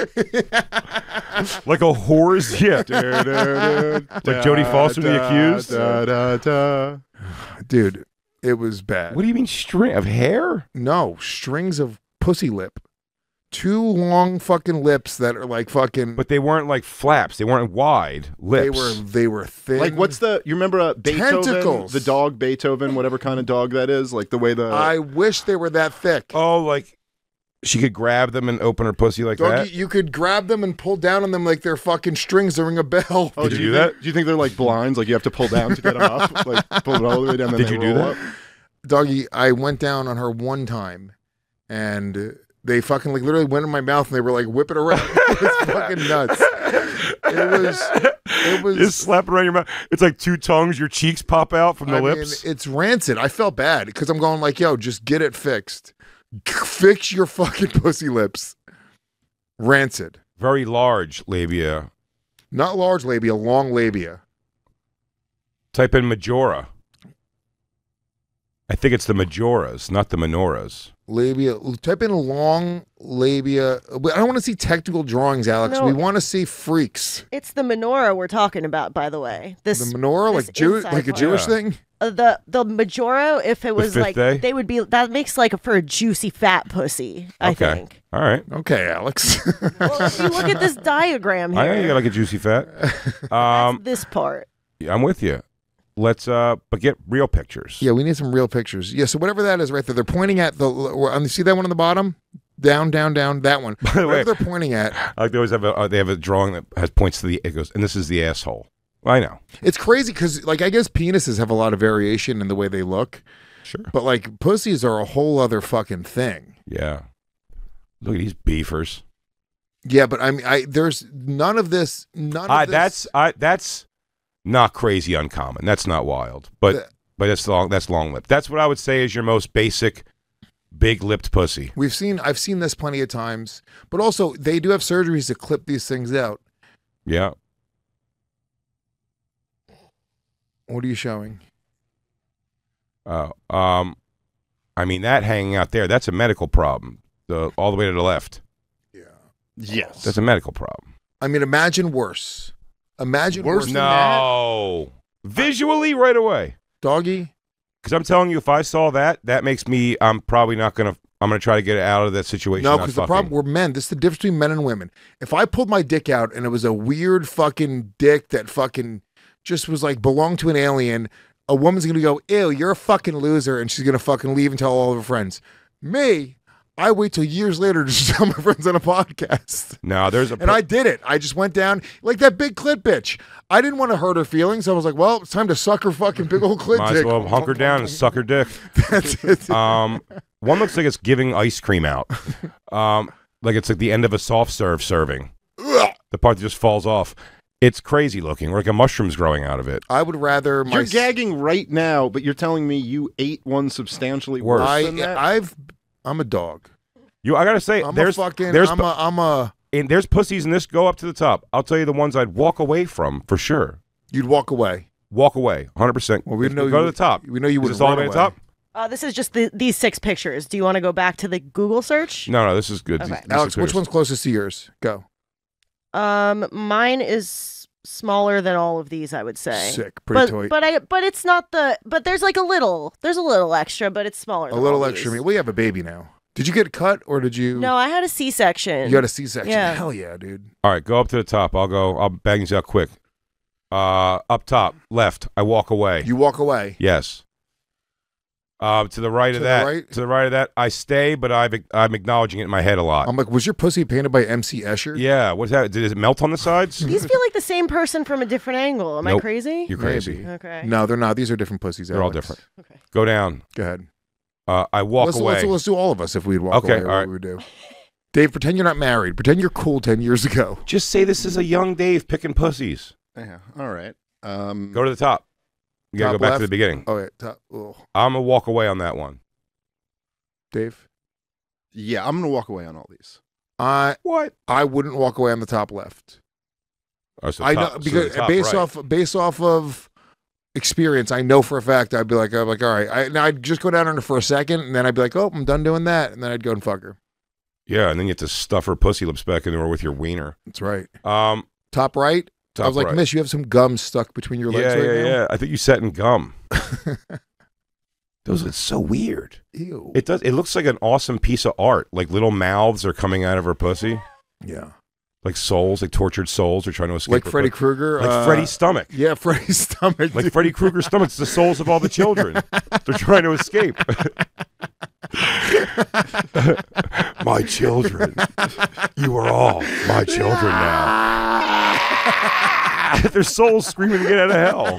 Like a whore's? Yeah. Like Jodie Foster, The Accused? Da, da, da. Dude, it was bad. What do you mean string of hair? No, strings of pussy lip. Two long fucking lips that are like fucking. But they weren't like flaps. They weren't wide lips. they were they were thin. Like what's the? You remember uh, Beethoven? Tentacles. The dog Beethoven, whatever kind of dog that is. Like the way the. I wish they were that thick. Oh, like she could grab them and open her pussy like Doggy, that? you could grab them and pull down on them like they're fucking strings to ring a bell. Oh, Did do you do think- that? Do you think they're like blinds? Like you have to pull down to get them up? Like pull it all the way down. Then Did they you do roll that? up? Doggy, I went down on her one time, and they fucking like literally went in my mouth and they were like whipping around. It was fucking nuts. It was. It was. Just slap it around your mouth. It's like two tongues. Your cheeks pop out from the I lips. mean, it's rancid. I felt bad because I'm going like, yo, just get it fixed. Fix your fucking pussy lips. Rancid. Very large labia. Not large labia, long labia. Type in Majora. I think it's the Majoras, not the Menoras. Labia. Type in long labia. I don't want to see technical drawings, Alex. No. We want to see freaks. It's the menorah we're talking about, by the way. This The menorah, this like Jew, inside like a part. Jewish Yeah. thing. Uh, the the majora, if it was fifth like day? they would be that makes like for a juicy fat pussy. I Okay. think. All right. Okay, Alex. Well, if you look at this diagram here, I know you got like a juicy fat. Um, this part. I'm with you. Let's uh, but get real pictures. Yeah, we need some real pictures. Yeah, so whatever that is right there, they're pointing at the. Um, see that one on the bottom? Down, down, down. That one. By the way, Whatever they're pointing at. like they always have a uh, they have a drawing that has points to the it goes, and this is the asshole. I know. It's crazy because, like, I guess penises have a lot of variation in the way they look, Sure. but like pussies are a whole other fucking thing. Yeah. Look at these beefers. Yeah, but I mean, I there's none of this. None I of this. that's I that's not crazy uncommon. That's not wild, but The- but that's long. That's long lipped. That's what I would say is your most basic, big lipped pussy. We've seen. I've seen this plenty of times, but also they do have surgeries to clip these things out. Yeah. What are you showing? Uh, um, I mean that hanging out there. That's a medical problem. The all the way to the left. Yes. That's a medical problem. I mean, imagine worse. Imagine Worse worse. than than No. Visually, right away. Doggy. Because I'm telling you, if I saw that, that makes me. I'm probably not gonna. I'm gonna try to get out of that situation. No, not because the fucking. problem we're men. This is the difference between men and women. If I pulled my dick out and it was a weird fucking dick that fucking just was like belonged to an alien, a woman's gonna go, "Ew, you're a fucking loser," and she's gonna fucking leave and tell all of her friends. Me, I wait till years later to tell my friends on a podcast. No, there's a. And I did it. I just went down like that big clit bitch. I didn't want to hurt her feelings. I was like, well, it's time to suck her fucking big old clit might as dick. well hunker down and suck her dick. That's it. Um, one looks like it's giving ice cream out. Um, like it's like the end of a soft serve serving. The part that just falls off. It's crazy looking, like a mushroom's growing out of it. I would rather my You're gagging right now, but you're telling me you ate one substantially Worse. worse I, than that? I've I'm a dog. You, I gotta say, I'm there's a fucking there's I'm a I'm a and there's pussies in this. Go up to the top. I'll tell you the ones I'd walk away from for sure. you'd walk away. Walk away, one hundred percent. Well, we know go you- to the top. we know you Is wouldn't this all the run way to the away. top? Uh, this is just the, these six pictures. Do you want to go back to the Google search? No, no, this is good. Okay. These- these Alex, are which clears. one's closest to yours? Go. Um, mine is smaller than all of these, I would say. Sick, pretty but toy. but I but it's not the but there's like a little there's a little extra, but it's smaller. a than little all extra. these. Me. We have a baby now. Did you get cut or did you? No, I had a C-section. You got a C-section. Yeah. Hell yeah, dude. All right, go up to the top. I'll go. I'll bang these out quick. Uh, up top, left. I walk away. You walk away. Yes. Uh, to the right To of the that. right? To the right of that, I stay, but I've, I'm acknowledging it in my head a lot. I'm like, was your pussy painted by M C Escher? yeah. What's that? Did it melt on the sides? These feel like the same person from a different angle. Am I Nope. crazy? You're crazy. Maybe. Okay. No, they're not. These are different pussies. They're all Alex. different. Okay. Go down. Go ahead. Uh, I walk let's, away. Let's, let's do all of us if we'd walk Okay, away. all What right. we would do. Dave, pretend you're not married. Pretend you're cool ten years ago. Just say this is a young Dave picking pussies. Yeah. All right. Um, Go to the top. You gotta Top go back to left? the beginning. Oh, yeah. Top. Oh. I'm gonna walk away on that one. Dave. yeah, I'm gonna walk away on all these. I What? I wouldn't walk away on the top left. Oh, so I top- know so because the top based right. off based off of experience, I know for a fact I'd be like, I'm like, all right. I, now I'd just go down on her for a second, and then I'd be like, oh, I'm done doing that, and then I'd go and fuck her. Yeah, and then you have to stuff her pussy lips back into her with your wiener. That's right. Um, Top right. top I was like, right. Miss, you have some gum stuck between your legs yeah, right yeah, now. yeah. I think you sat in gum. Those are so weird. Ew. It does. It looks like an awesome piece of art. Like little mouths are coming out of her pussy. Yeah. Like souls, like tortured souls are trying to escape. Like her Freddy pussy. Krueger. Like uh, Freddy's stomach. Yeah, Freddy's stomach. Like dude. Freddy Krueger's stomach. It's the souls of all the children. They're trying to escape. My children. You are all my children now. Their souls screaming to get out of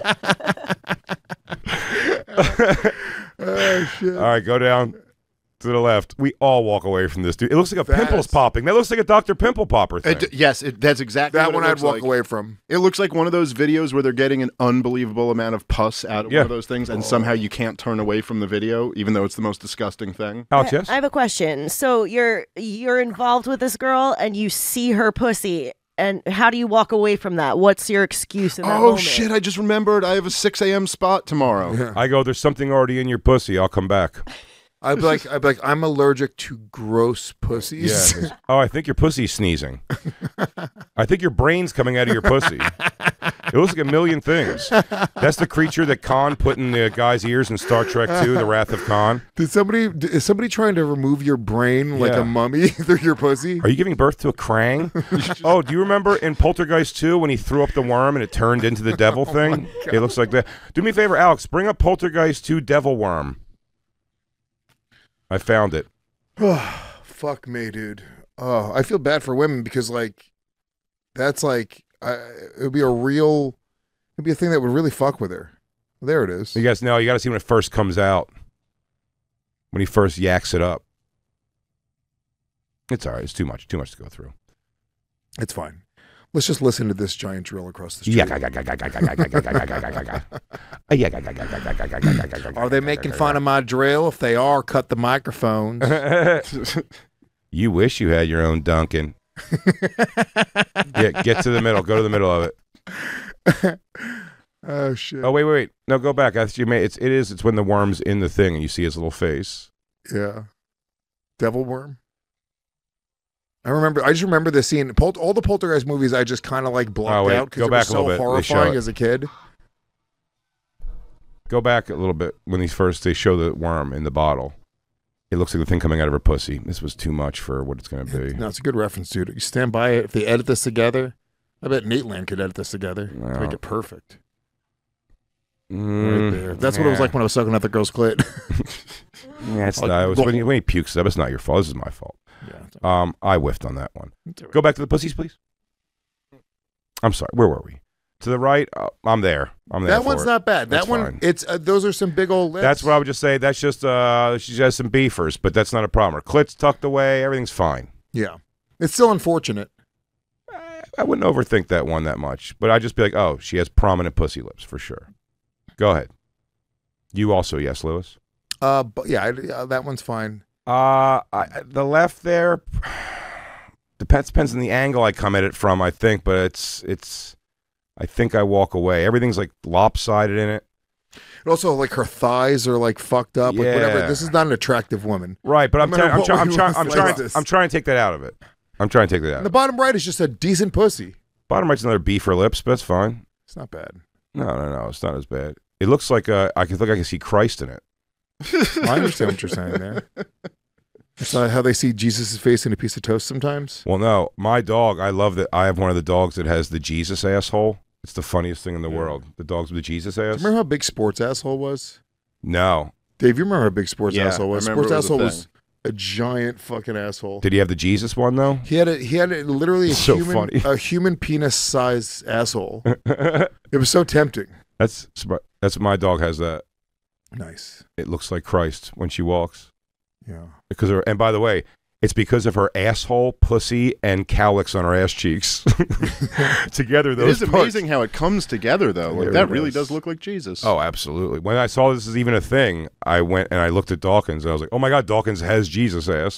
hell. Oh, shit. All right, go down to the left. We all walk away from this dude. It looks like a That's- pimple's popping. That looks like a Doctor Pimple Popper thing. It, yes, it, that's exactly That what one it I'd looks walk like. away from. It looks like one of those videos where they're getting an unbelievable amount of pus out of Yeah. one of those things, and somehow you can't turn away from the video, even though it's the most disgusting thing. Alex, yes? I have a question. So you're you're involved with this girl and you see her pussy, and how do you walk away from that? What's your excuse in that Oh moment? shit! I just remembered. I have a six a.m. spot tomorrow. Yeah. I go, there's something already in your pussy. I'll come back. I'd be like, I'd be like, I'm allergic to gross pussies. Yeah. Oh, I think your pussy's sneezing. I think your brain's coming out of your pussy. It looks like a million things. That's the creature that Khan put in the guy's ears in Star Trek two, The Wrath of Khan. Did somebody? Is somebody trying to remove your brain like Yeah. a mummy through your pussy? Are you giving birth to a Krang? Oh, do you remember in Poltergeist two when he threw up the worm and it turned into the devil thing? It looks like that. Do me a favor, Alex. Bring up Poltergeist two Devil Worm. I found it. Fuck me, dude. Oh, I feel bad for women because like, that's like, I, it would be a real, it'd be a thing that would really fuck with her. There it is. You guys know you got to see when it first comes out. When he first yaks it up. It's all right. It's too much. Too much to go through. It's fine. Let's just listen to this giant drill across the street. Are they making fun of my drill? If they are, cut the microphones. You wish you had your own Duncan. get, get to the middle. Go to the middle of it. Oh shit. Oh wait, wait, wait. No, go back. I you may. It's it is. It's when the worm's in the thing and you see his little face. Yeah. Devil worm. I remember. I just remember this scene. Pol- all the Poltergeist movies, I just kind of like blocked Oh, wait. out Go because it back was a little so bit. They show horrifying it. as a kid. Go back a little bit when these first they show the worm in the bottle. It looks like the thing coming out of her pussy. This was too much for what it's going to be. No, it's a good reference, dude. You stand by it. If they edit this together, I bet Nate Land could edit this together to No. make it perfect. Mm, Right there. That's what it was like when I was sucking out the girl's clit. Yeah, it's Like, not. It was the when, he, whole- when he pukes it up. It's not your fault. This is my fault. yeah, it's Um, I whiffed on that one. it's all right. Go back to the pussies, please. I'm sorry. Where were we? To the right. Uh, I'm there. I'm there. That for one's it. not bad. That That's one, fine. it's uh, those are some big old lips. That's what I would just say. That's just uh, she has some beefers, but that's not a problem. Her clit's tucked away. Everything's fine. Yeah, it's still unfortunate. I wouldn't overthink that one that much, but I'd just be like, oh, she has prominent pussy lips for sure. Go ahead. You also, yes, Lewis. Uh, but yeah, I, yeah, that one's fine. Uh, I, the left there depends depends on the angle I come at it from. I think, but it's it's. I think I walk away. Everything's like lopsided in it. And also, like her thighs are like fucked up. Like whatever. Yeah. This is not an attractive woman. Right, but I'm No matter trying. I'm, what try, I'm, we try, want to I'm say trying. about this. I'm trying to take that out of it. I'm trying to take that out. And the Of it. bottom right is just a decent pussy. Bottom right's another beefer lips, but that's fine. It's not bad. No, no, no. It's not as bad. It looks like uh, I can look. I can see Christ in it. I understand what you're saying there. It's not how they see Jesus' face in a piece of toast sometimes. Well, no, my dog. I love that. I have one of the dogs that has the Jesus asshole. It's the funniest thing in the world. The dogs with the Jesus ass. Remember how big Sports Asshole was? No. Dave, you remember how big Sports Yeah, Asshole was? I remember Sports it was a Asshole thing. was a giant fucking asshole. Did he have the Jesus one though? He had a he had a, literally a So human funny. a human penis sized asshole. It was so tempting. That's that's my dog has that. Nice. It looks like Christ when she walks. Yeah. Because her, and by the way, it's because of her asshole, pussy, and cowlicks on her ass cheeks. Together, It those is parts- amazing how it comes together, though. Like, There that it really is. does look like Jesus. Oh, absolutely. When I saw this is even a thing, I went and I looked at Dawkins and I was like, "Oh my God, Dawkins has Jesus ass."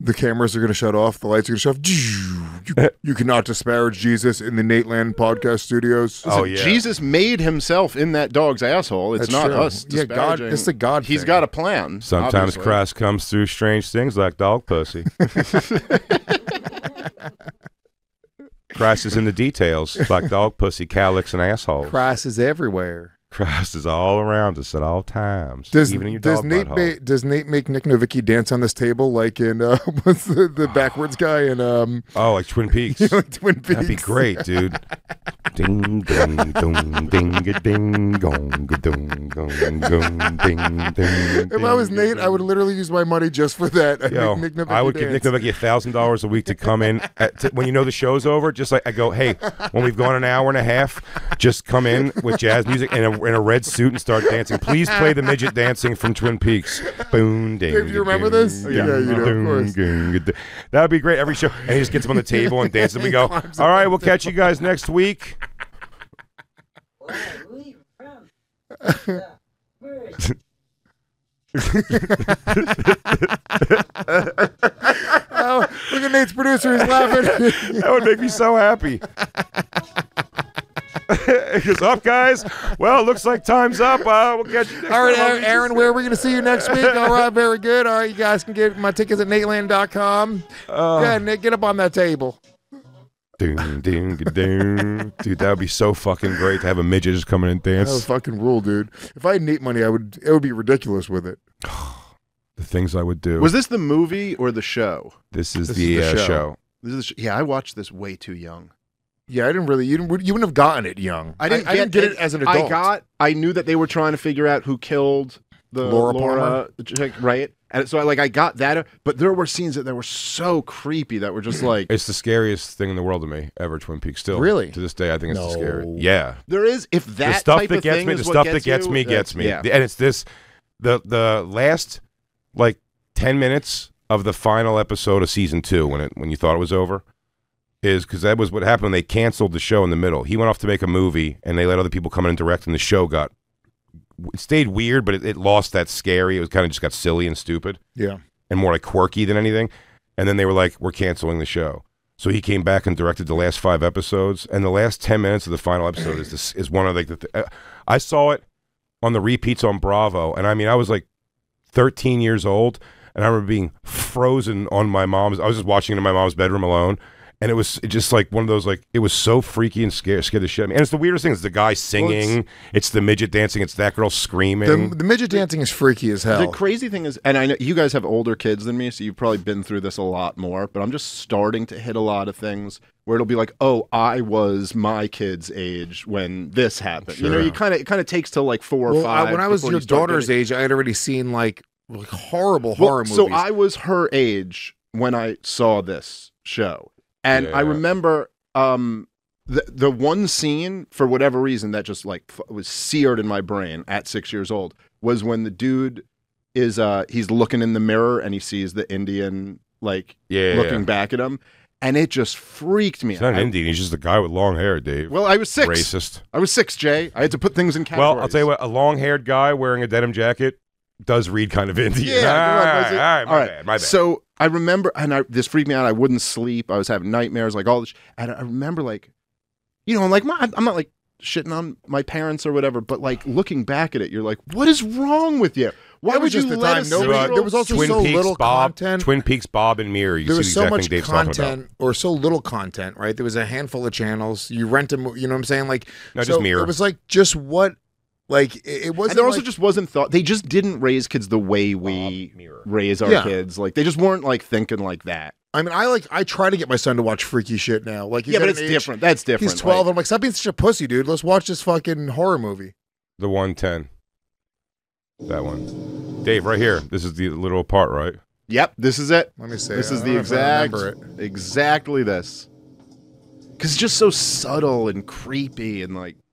The cameras are going to shut off. The lights are going to shut off. You, you cannot disparage Jesus in the Nateland podcast studios. Oh, Listen, yeah. Jesus made himself in that dog's asshole. It's That's not true. us. Yeah, God. disparaging. It's the God He's thing. got a plan. Sometimes obviously. Christ comes through strange things like dog pussy. Christ is in the details, like dog pussy, calyx, and assholes. Christ is everywhere. Christ is all around us at all times, Does, even in your does dog Nate butthole. ma- does Nate make Nick Novicki dance on this table like in uh, what's the, the backwards guy in um Oh, like Twin Peaks. like Twin Peaks? That'd be great, dude. Ding dong dong ding a ding gong dong gong gong ding ding. If I was Nate, I would literally use my money just for that. I'd Yo, make Nick Novicki I would give Nick dance. Novicki a thousand dollars a week to come in at, to, when you know the show's over. Just like I go, hey, when we've gone an hour and a half, just come in with jazz music and a, in a red suit and start dancing. Please play the midget dancing from Twin Peaks. Boom, ding. Dave, do you remember ding, this? ding, Yeah, you do, of ding, course. ding, ding. That would be great every show. And he just gets him on the table and dances. And we go, climbs all up right, on we'll catch you guys next week. Oh, look at Nate's producer. He's laughing. That would make me so happy. He goes, up, guys. Well, it looks like time's up. Uh, we'll catch you next All right, time. Aaron, Aaron, where are we going to see you next week? All right, very good. All right, you guys can get my tickets at nateland dot com. Uh, yeah, Nick, get up on that table. Ding, ding, ding. Dude, that would be so fucking great to have a midget just come in and That would dance. fucking rule, dude. If I had Nate money, I would. It would be ridiculous with it. The things I would do. Was this the movie or the show? This is This the, is the uh, show. show. This is the sh- yeah, I watched this way too young. Yeah, I didn't really. You didn't. You wouldn't have gotten it young. I didn't. I, didn't get it as an adult. I got. I knew that they were trying to figure out who killed the Laura Laura, Palmer? chick, right? And so, I like, I got that, but there were scenes that, that were so creepy that were just like. It's the scariest thing in the world to me ever. Still, Still, Really? to this day, I think it's the scary. No. Yeah, There is if that the stuff type that of gets thing me, is the what stuff gets that gets you, me that's- gets me. Yeah. And it's this, the the last like ten minutes of the final episode of season two when it when you thought it was over. Is because that was what happened when they canceled the show in the middle. He went off to make a movie, and they let other people come in and direct, and the show got it stayed weird, but it, it lost that scary. It was kind of just got silly and stupid, Yeah. and more like quirky than anything. And then they were like, "We're canceling the show." So he came back and directed the last five episodes, and the last ten minutes of the final episode is this is one of like the. Th- uh, I saw it on the repeats on Bravo, and I mean, I was like thirteen years old, and I remember being frozen on my mom's. I was just watching it in my mom's bedroom alone. And it was just like one of those, like, it was so freaky and scared, scared the shit out of me. And it's the weirdest thing. It's the guy singing. Well, it's, the midget dancing. It's that girl screaming. The, the midget dancing is freaky as hell. The crazy thing is, and I know you guys have older kids than me, so you've probably been through this a lot more, but I'm just starting to hit a lot of things where it'll be like, oh, I was my kid's age when this happened. You know, Sure. you kind of it kind of takes till like four or well, five. I, when I was before your you start daughter's getting- age, I had already seen like, like horrible Well, horror movies. So I was her age when I saw this show. And I Yeah. remember um, the the one scene, for whatever reason, that just like f- was seared in my brain at six years old was when the dude is uh he's looking in the mirror and he sees the Indian like Yeah, looking yeah. back at him, and it just freaked me He's not out. an Indian. He's just a guy with long hair, Dave. Well, I was six. Racist. I was six, Jay. I had to put things in categories. Well, I'll tell you what. A long-haired guy wearing a denim jacket does read kind of Indian. Yeah, all come on, right, was it- all right, my all right. bad, my bad. So I remember, and I, this freaked me out. I wouldn't sleep. I was having nightmares, like all this. And I remember, like, you know, I'm like, my, I'm not like shitting on my parents or whatever, but like looking back at it, you're like, what is wrong with you? Why That would was you just the let time. a Nobody- six-year-old there was also Twin so Peaks little Bob, content. Twin Peaks Bob and Mir. You there see was the so exact much thing Dave's talking about. content or so little content, right? There was a handful of channels. You rent a, mo- you know what I'm saying? Like, No, so just Mirror. It was like just what, like it, it wasn't. And there also like- just wasn't thought. They just didn't raise kids the way we Mirror. raise our Yeah. kids. Like they just weren't like thinking like that. I mean, I like. I try to get my son to watch freaky shit now. Like, he's Yeah, but at it's an age- different. That's different. He's twelve. Like, I'm like, stop being such a pussy, dude. Let's watch this fucking horror movie. The one ten. That one. Dave, right here. This is the little part, right? yep, this is it. Let me say. This I is don't the know if I exact, remember it. exactly this. Because it's just so subtle and creepy and like,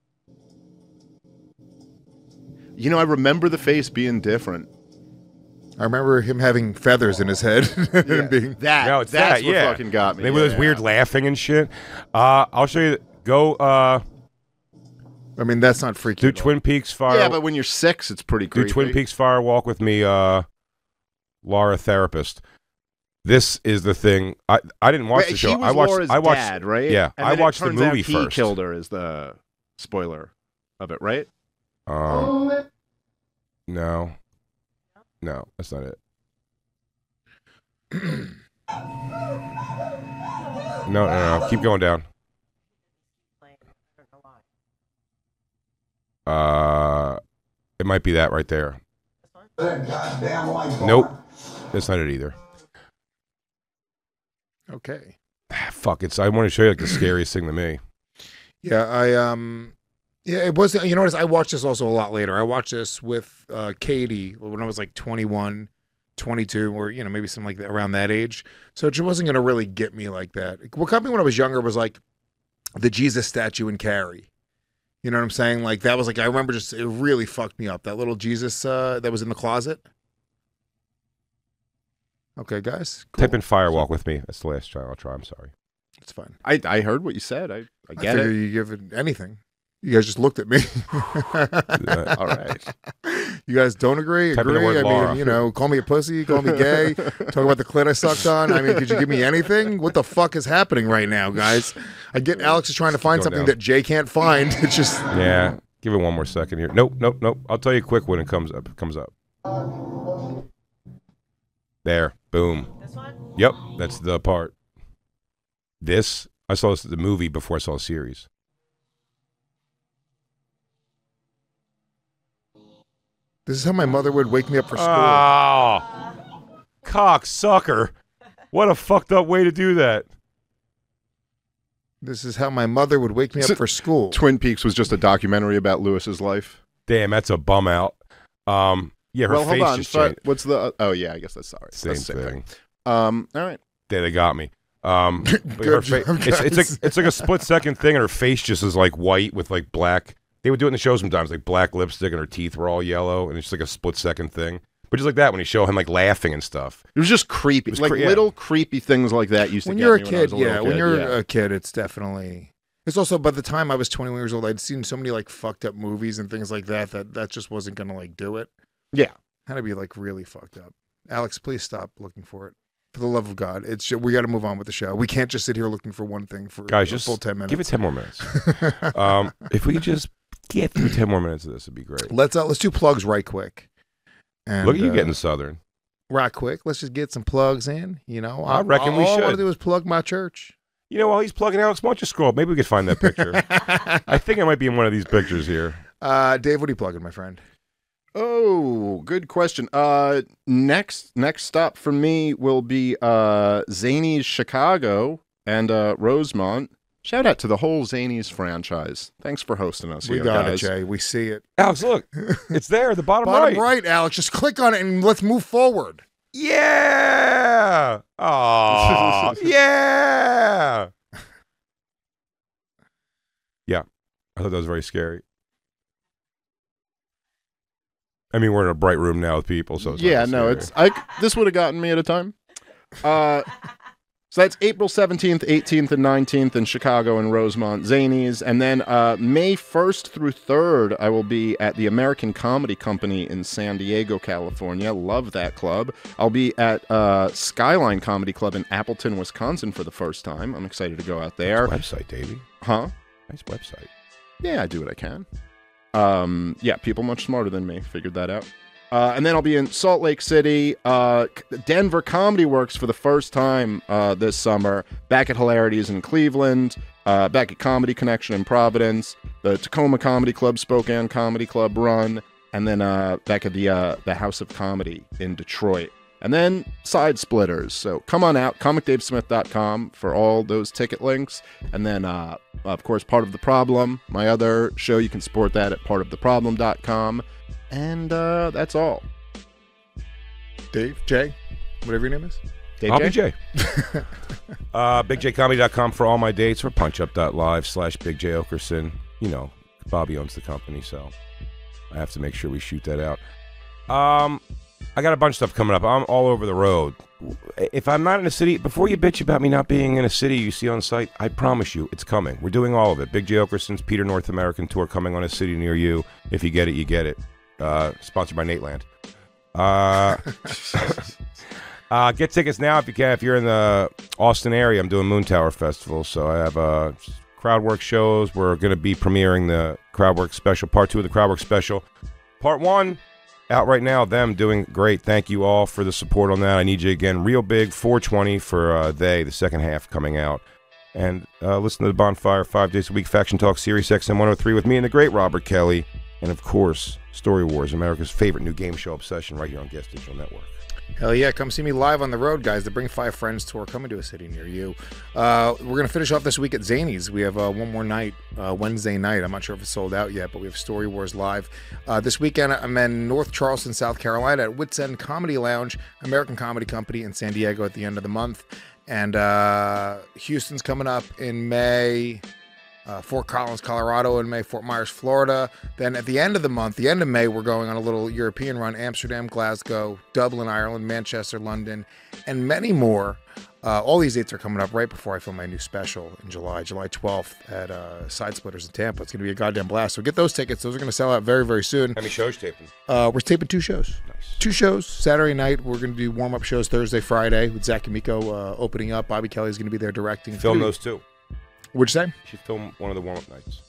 you know, I remember the face being different. I remember him having feathers in his head and being. That, No, it's that's that, what yeah. fucking got me. They were those Yeah. weird laughing and shit. Uh, I'll show you. Go uh, I mean, that's not freaky. do at all. Twin Peaks Fire. Yeah, but when you're six, it's pretty do creepy. Twin Peaks Fire Walk with me, uh, Laura Therapist. This is the thing. I I didn't watch Wait, the show. He was I watched. Laura's I watched. dad, right? Yeah, And I then it watched the turns out movie he first. killed her. Is the spoiler of it, right? Um, no, no, that's not it. No, no, no. Keep going down. Uh, it might be that right there. Nope, that's not it either. Okay. Fuck, it's. I want to show you like the scariest thing to me. Yeah, I um, yeah, it was. You know what? I watched this also a lot later. I watched this with uh, Katie when I was like twenty-one, twenty-two, or you know maybe something like that around that age. So it just wasn't gonna really get me like that. What got me when I was younger was like the Jesus statue in Carrie. You know what I'm saying? Like that was like I remember just it really fucked me up. That little Jesus uh, that was in the closet. Okay, guys. Cool. Type in Firewalk with me. That's the last try I'll try. I'm sorry. It's fine. I I heard what you said. I I I get figure it. you give it anything. You guys just looked at me. All right. You guys don't agree? Type in the Agree? word I Laura. mean, you know, call me a pussy, call me gay, talk about the clit I sucked on. I mean, could you give me anything? What the fuck is happening right now, guys? I get Alex is trying to find Going something down. that Jay can't find. It's just Yeah, give it one more second here. Nope, nope, nope. I'll tell you quick when it comes up. It comes up. There, boom. This one? Yep, that's the part. This I saw this the movie before I saw the series. this is how my mother would wake me up for school. Oh, cocksucker! What a fucked up way to do that. This is how my mother would wake me up So- for school. Twin Peaks was just a documentary about Lewis's life. Damn, that's a bum out. Um, yeah, her well, face hold on. just Fi- changed. what's the? Oh yeah, I guess that's sorry. Same, That's the thing. Um. All right. Yeah, they got me. Um, but Good her fa- job, it's, it's guys. like it's like a split second thing, and her face just is like white with like black. They would do it in the show sometimes, like black lipstick, and her teeth were all yellow, and it's just like a split second thing. But just like that, when you show him like laughing and stuff. It was just creepy. was like cre- yeah. little creepy things like that used to When get you're a me when I was kid, little yeah. When kid, you're yeah. a kid, it's definitely. It's also by the time I was twenty-one years old, I'd seen so many like fucked up movies and things like that that that just wasn't gonna like do it. Yeah. Had to be like really fucked up. Alex, please stop looking for it. For the love of God, it's we got to move on with the show. We can't just sit here looking for one thing for Guys, a just full ten minutes. give it ten more minutes. um, if we could just get through ten more minutes of this, it'd be great. let's uh, let's do plugs right quick. And, Look at you uh, getting southern. right quick. Let's just get some plugs in. You know, I reckon all, we all I want should. to do is plug my church. You know, while he's plugging Alex, why don't you scroll up? Maybe we could find that picture. I think I might be in one of these pictures here. Uh, Dave, what are you plugging, my friend? Oh, good question. Uh, next next stop for me will be uh Zany's Chicago and uh Rosemont. Shout out to the whole Zany's franchise. Thanks for hosting us We here, got guys. it, Jay. We see it. Alex, look. It's there, the bottom, Bottom right. right, Alex. Just click on it and let's move forward. Yeah. Oh, yeah. Yeah. I thought that was very scary. I mean, we're in a bright room now with people, so it's not yeah, that no, scary. it's I. This would have gotten me at a time. Uh, so that's April seventeenth, eighteenth, and nineteenth in Chicago and Rosemont, Zany's, and then uh, May first through third, I will be at the American Comedy Company in San Diego, California. Love that club. I'll be at uh, Skyline Comedy Club in Appleton, Wisconsin for the first time. I'm excited to go out there. website, Davey. Huh? Nice website. Yeah, I do what I can. Um, yeah, people much smarter than me figured that out. Uh, and then I'll be in Salt Lake City. Uh, Denver Comedy Works for the first time uh, this summer. Back at Hilarities in Cleveland. Uh, back at Comedy Connection in Providence. The Tacoma Comedy Club, Spokane Comedy Club run. And then uh, back at the uh, the House of Comedy in Detroit. And then Side Splitters. So come on out, comic dave smith dot com for all those ticket links. And then, uh, of course, Part of the Problem, my other show. You can support that at part of the problem dot com. And uh, that's all. Dave, Jay, whatever your name is. Dave I'll J? be Jay. uh, big j comedy dot com for all my dates, or punchup dot live slash Big J Okerson. You know, Bobby owns the company, so I have to make sure we shoot that out. Um, I got a bunch of stuff coming up. I'm all over the road. If I'm not in a city, before you bitch about me not being in a city you see on site, I promise you it's coming. We're doing all of it. Big J Okerson's Peter North American Tour coming on a city near you. If you get it, you get it. Uh, sponsored by Nate Land. Uh, Uh, get tickets now if you can. If you're in the Austin area, I'm doing Moon Tower Festival, so I have uh, Crowdwork shows. We're going to be premiering the Crowdwork special, part two of the Crowdwork special. Part one, out right now, them doing great. Thank you all for the support on that. I need you again real big, four twenty for uh, They, the second half coming out. And uh, listen to the Bonfire five days a week, Faction Talk, Sirius X M one oh three with me and the great Robert Kelly. And, of course, Story Wars, America's favorite new game show obsession right here on Guest Digital Network. Hell yeah, come see me live on the road, guys. The Bring Five Friends tour coming to a city near you. Uh, we're going to finish off this week at Zany's. We have uh, one more night, uh, Wednesday night. I'm not sure if it's sold out yet, but we have Story Wars live. Uh, this weekend, I'm in North Charleston, South Carolina at Wits End Comedy Lounge, American Comedy Company in San Diego at the end of the month. And uh, Houston's coming up in May. Uh, Fort Collins, Colorado in May, Fort Myers, Florida. Then at the end of the month, the end of May, we're going on a little European run, Amsterdam, Glasgow, Dublin, Ireland, Manchester, London, and many more. Uh, all these dates are coming up right before I film my new special in July, July twelfth at uh, Side Splitters in Tampa. It's going to be a goddamn blast. So get those tickets. Those are going to sell out very, very soon. How many shows taping? Uh, we're taping two shows. Nice. Two shows. Saturday night, we're going to do warm-up shows Thursday, Friday with Zach and Miko uh, opening up. Bobby Kelly's going to be there directing. Film those two. What'd you say? You should film one of the warm-up nights.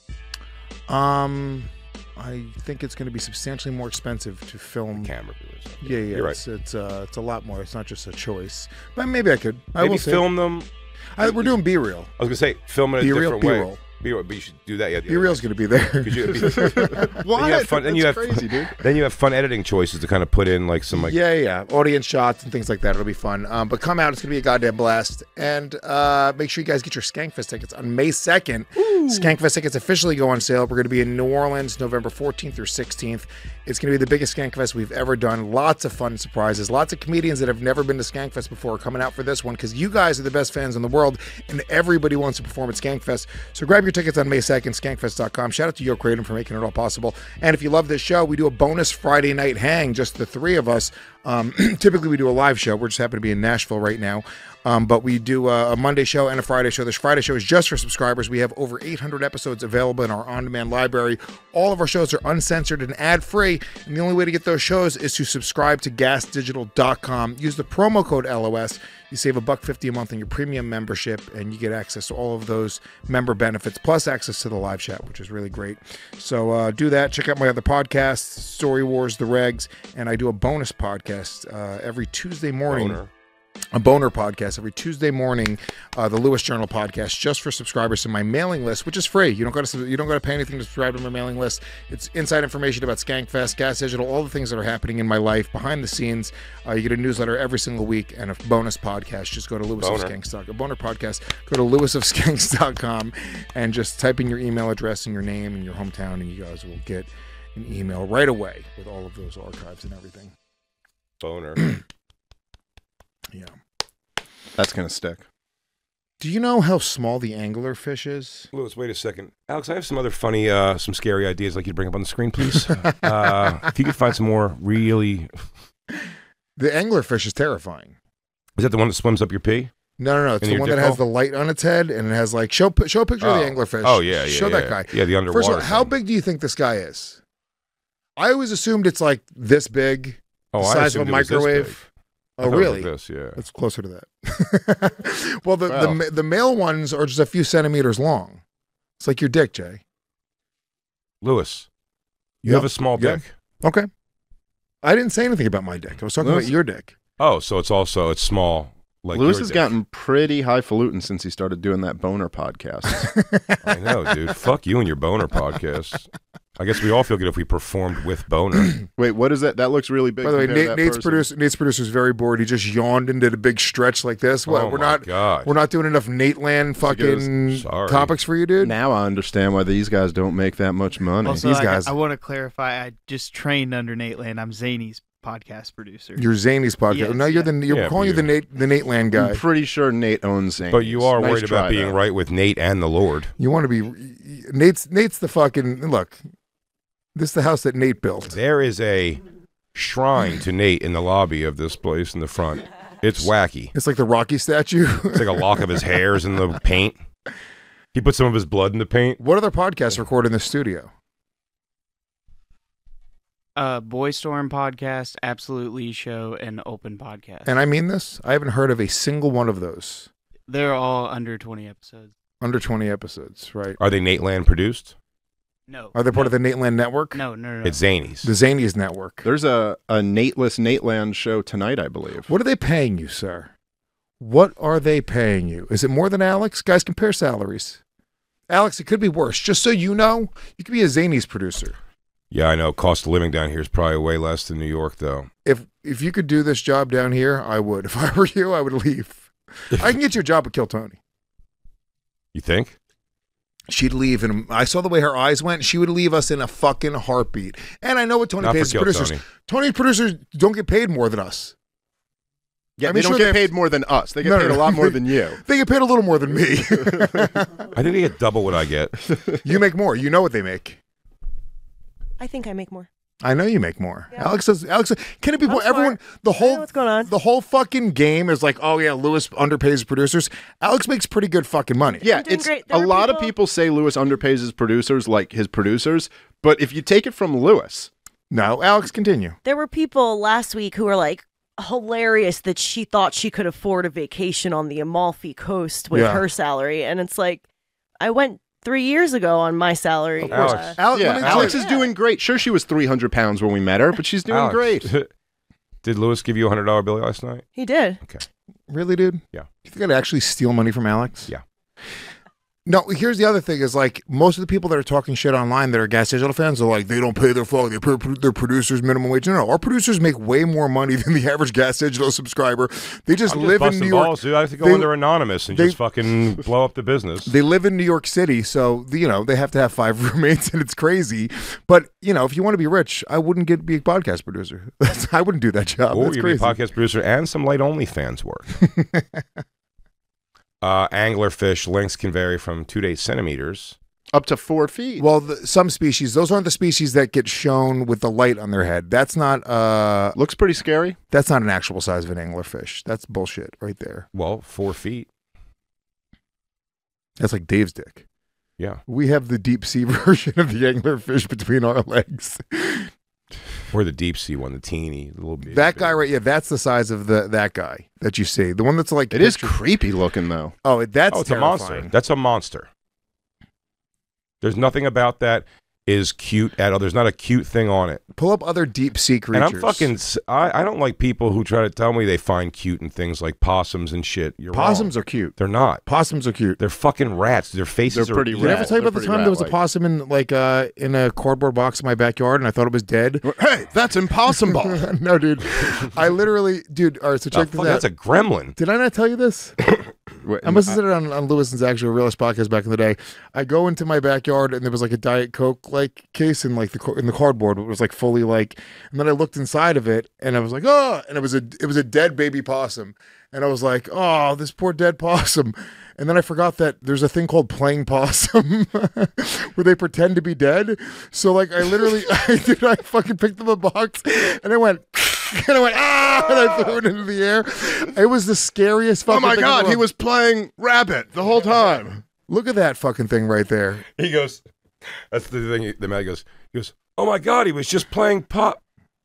Um, I think it's going to be substantially more expensive to film. Camera viewers. Yeah, yeah, You're it's right. it's uh, it's a lot more. It's not just a choice. But maybe I could. I Maybe will see. film them. I, we're doing B-reel. I was going to say, film it a B-reel, different way. B-roll. B-roll, but you should do that. Yeah, the B-reel's going to be there. other way. 'Cause you- What? Then you have fun. Then you have That's crazy, dude. Then you have fun editing choices to kind of put in like some like. yeah, yeah, audience shots and things like that. It'll be fun. Um, but come out. It's going to be a goddamn blast. And uh, make sure you guys get your Skankfest tickets on May second. Skankfest tickets officially go on sale. We're going to be in New Orleans November fourteenth through sixteenth. It's going to be the biggest Skankfest we've ever done. Lots of fun surprises. Lots of comedians that have never been to Skankfest before are coming out for this one because you guys are the best fans in the world and everybody wants to perform at Skankfest. So grab your tickets on May second, skankfest dot com. Shout out to Yo Kratom for making it all possible. And if you love this show, we do a bonus Friday night hang, just the three of us. Um, typically, we do a live show. We're just happen to be in Nashville right now. Um, but we do a, a Monday show and a Friday show. This Friday show is just for subscribers. We have over eight hundred episodes available in our on-demand library. All of our shows are uncensored and ad-free. And the only way to get those shows is to subscribe to gas digital dot com. Use the promo code L O S. You save a buck fifty a month on your premium membership, and you get access to all of those member benefits, plus access to the live chat, which is really great. So uh, do that. Check out my other podcasts, Story Wars, The Regs, and I do a bonus podcast uh, every Tuesday morning. Boner. A boner podcast every Tuesday morning, uh, the Lewis Journal podcast, just for subscribers to my mailing list, which is free. You don't got to you don't got to pay anything to subscribe to my mailing list. It's inside information about Skankfest, Gas Digital, all the things that are happening in my life behind the scenes. Uh, you get a newsletter every single week and a bonus podcast. Just go to Lewis of Boner. Skanks dot com. A boner podcast. Go to Lewis of Skanks dot com and just type in your email address and your name and your hometown, and you guys will get an email right away with all of those archives and everything. Boner. Yeah. That's gonna stick. Do you know how small the anglerfish is? Louis, wait a second. Alex, I have some other funny, uh, some scary ideas I'd like you to bring up on the screen, please. uh, if you could find some more really... The anglerfish is terrifying. Is that the one that swims up your pee? No, no, no. It's In the your one that dick has hole? the light on its head, and it has like show show a picture of the Oh. anglerfish. Oh, yeah, yeah, Show yeah. that guy. Yeah, the underwater First of all, how thing. big do you think this guy is? I always assumed it's like this big, Oh, the I size of a assumed it was this microwave. big. I Oh, thought it was really? like this, yeah. That's closer to that. well, the, the Wow. ma- the male ones are just a few centimeters long. It's like your dick, Jay. Louis, you Yeah. have a small Yeah. dick. Okay. I didn't say anything about my dick. I was talking Lewis- about your dick. Oh, so it's also, it's small. Like Lewis your has dick. gotten pretty highfalutin since he started doing that boner podcast. I know, dude. Fuck you and your boner podcast. I guess we all feel good if we performed with boner. Wait, what is that? That looks really big. By the way, compared to Nate, that Nate's person. producer, Nate's producer is very bored. He just yawned and did a big stretch like this. What? Oh we're my not. God. We're not doing enough Nate Land fucking Sorry. topics for you, dude. Now I understand why these guys don't make that much money. Also, These I, guys- I want to clarify. I just trained under Nate Land. I'm Zany's podcast producer. You're Zany's podcast. Yes, no, you're yeah. the you're Yeah, calling you the you- Nate the Nate Land guy. I'm pretty sure Nate owns Zane. But you are Nice worried try, about being though. right with Nate and the Lord. You want to be Nate's Nate's the fucking look. This is the house that Nate built. There is a shrine to Nate in the lobby of this place in the front. It's wacky. It's like the Rocky statue. It's like a lock of his hairs in the paint. He put some of his blood in the paint. What other podcasts record in the studio? Uh, Boy Storm podcast, Absolutely Show, and Open podcast. And I mean this. I haven't heard of a single one of those. They're all under twenty episodes. Under twenty episodes, right? Are they Nate Land produced? No. Are they part no. of the Nate Land Network? No, no, no. no. It's Zanies. The Zanies Network. There's a, a Nateless Nateland show tonight, I believe. What are they paying you, sir? What are they paying you? Is it more than Alex? Guys, compare salaries. Alex, it could be worse. Just so you know, you could be a Zanies producer. Yeah, I know. Cost of living down here is probably way less than New York, though. If if you could do this job down here, I would. If I were you, I would leave. I can get you a job with Kill Tony. You think? She'd leave, and I saw the way her eyes went. She would leave us in a fucking heartbeat. And I know what Tony Not for pays Kill producers. Tony. Tony's producers don't get paid more than us. Yeah, I mean, they don't sure get they have- paid more than us. They get No, no, paid no. a lot more than you. They get paid a little more than me. I think they get double what I get. You make more. You know what they make. I think I make more. I know you make more. Yeah. Alex says, Alex, can it be I'm more? Everyone, smart. the I know whole, what's going on. the whole fucking game is like, oh yeah, Lewis underpays producers. Alex makes pretty good fucking money. Yeah, I'm doing it's great. There a were lot of people- people say Lewis underpays his producers like his producers, but if you take it from Lewis, No, Alex, continue. There were people last week who were like hilarious that she thought she could afford a vacation on the Amalfi Coast with Yeah. her salary, and it's like, I went three years ago on my salary. Of course. Uh, Alex, yeah, let me Alex tell is Yeah. doing great. Sure, she was three hundred pounds when we met her, but she's doing Alex, great. Did Lewis give you a hundred dollar bill last night? he did. you, really, dude? Yeah. You think I'd actually steal money from Alex? Yeah. No, here's the other thing is like most of the people that are talking shit online that are Gas Digital fans are like, they don't pay their fuck, they pay their producers minimum wage. No, no, our producers make way more money than the average Gas Digital subscriber. They just I'm live just in busting New York. balls, dude. I have to go They- under anonymous and they- just fucking blow up the business. They live in New York City, so you know they have to have five roommates, and it's crazy. But you know, if you want to be rich, I wouldn't get be a podcast producer. I wouldn't do that job. or That's you'd be a crazy. podcast producer and some light OnlyFans work. uh, anglerfish lengths can vary from two to eight centimeters. Up to four feet. Well, the, some species, those aren't the species that get shown with the light on their head. That's not. Uh, Looks pretty scary. that's not an actual size of an anglerfish. That's bullshit right there. Well, four feet. That's like Dave's dick. Yeah. We have the deep sea version of the anglerfish between our legs. Or the deep sea one, the teeny, the little bit. That guy right, yeah, that's the size of the that guy that you see. The one that's like It is pictured- creepy looking though. Oh, that's Oh, it's a terrifying. monster. That's a monster. There's nothing about that is cute at all. There's not a cute thing on it. Pull up other deep sea creatures. And I'm fucking. s- I, I don't like people who try to tell me they find cute in things like possums and shit. You're Possums wrong. are cute. They're not. Possums are cute. They're fucking rats. Their faces They're are. pretty Did I ever rat. tell you about They're the pretty time there was a rat-like. possum in like uh in a cardboard box in my backyard and I thought it was dead? Hey, that's impossible. No, dude. I literally, dude. All right, so Oh, check fuck, this out. that's a gremlin. Did I not tell you this? Wait, I must have said it on, on Lewis and Zach's Realist podcast back in the day. I go into my backyard and there was like a Diet Coke like case in like the co- in the cardboard. It was like fully like, and then I looked inside of it and I was like, oh, and it was a it was a dead baby possum, and I was like, oh, this poor dead possum. And then I forgot that there's a thing called playing possum where they pretend to be dead. So like I literally, I did, I fucking picked up a box and I went. And I went, ah, and I threw it into the air. It was the scariest fucking Oh my thing in the god, he world. was playing rabbit the whole time. Look at that fucking thing right there. He goes. That's the thing. The man goes. He goes. Oh my god, he was just playing pop.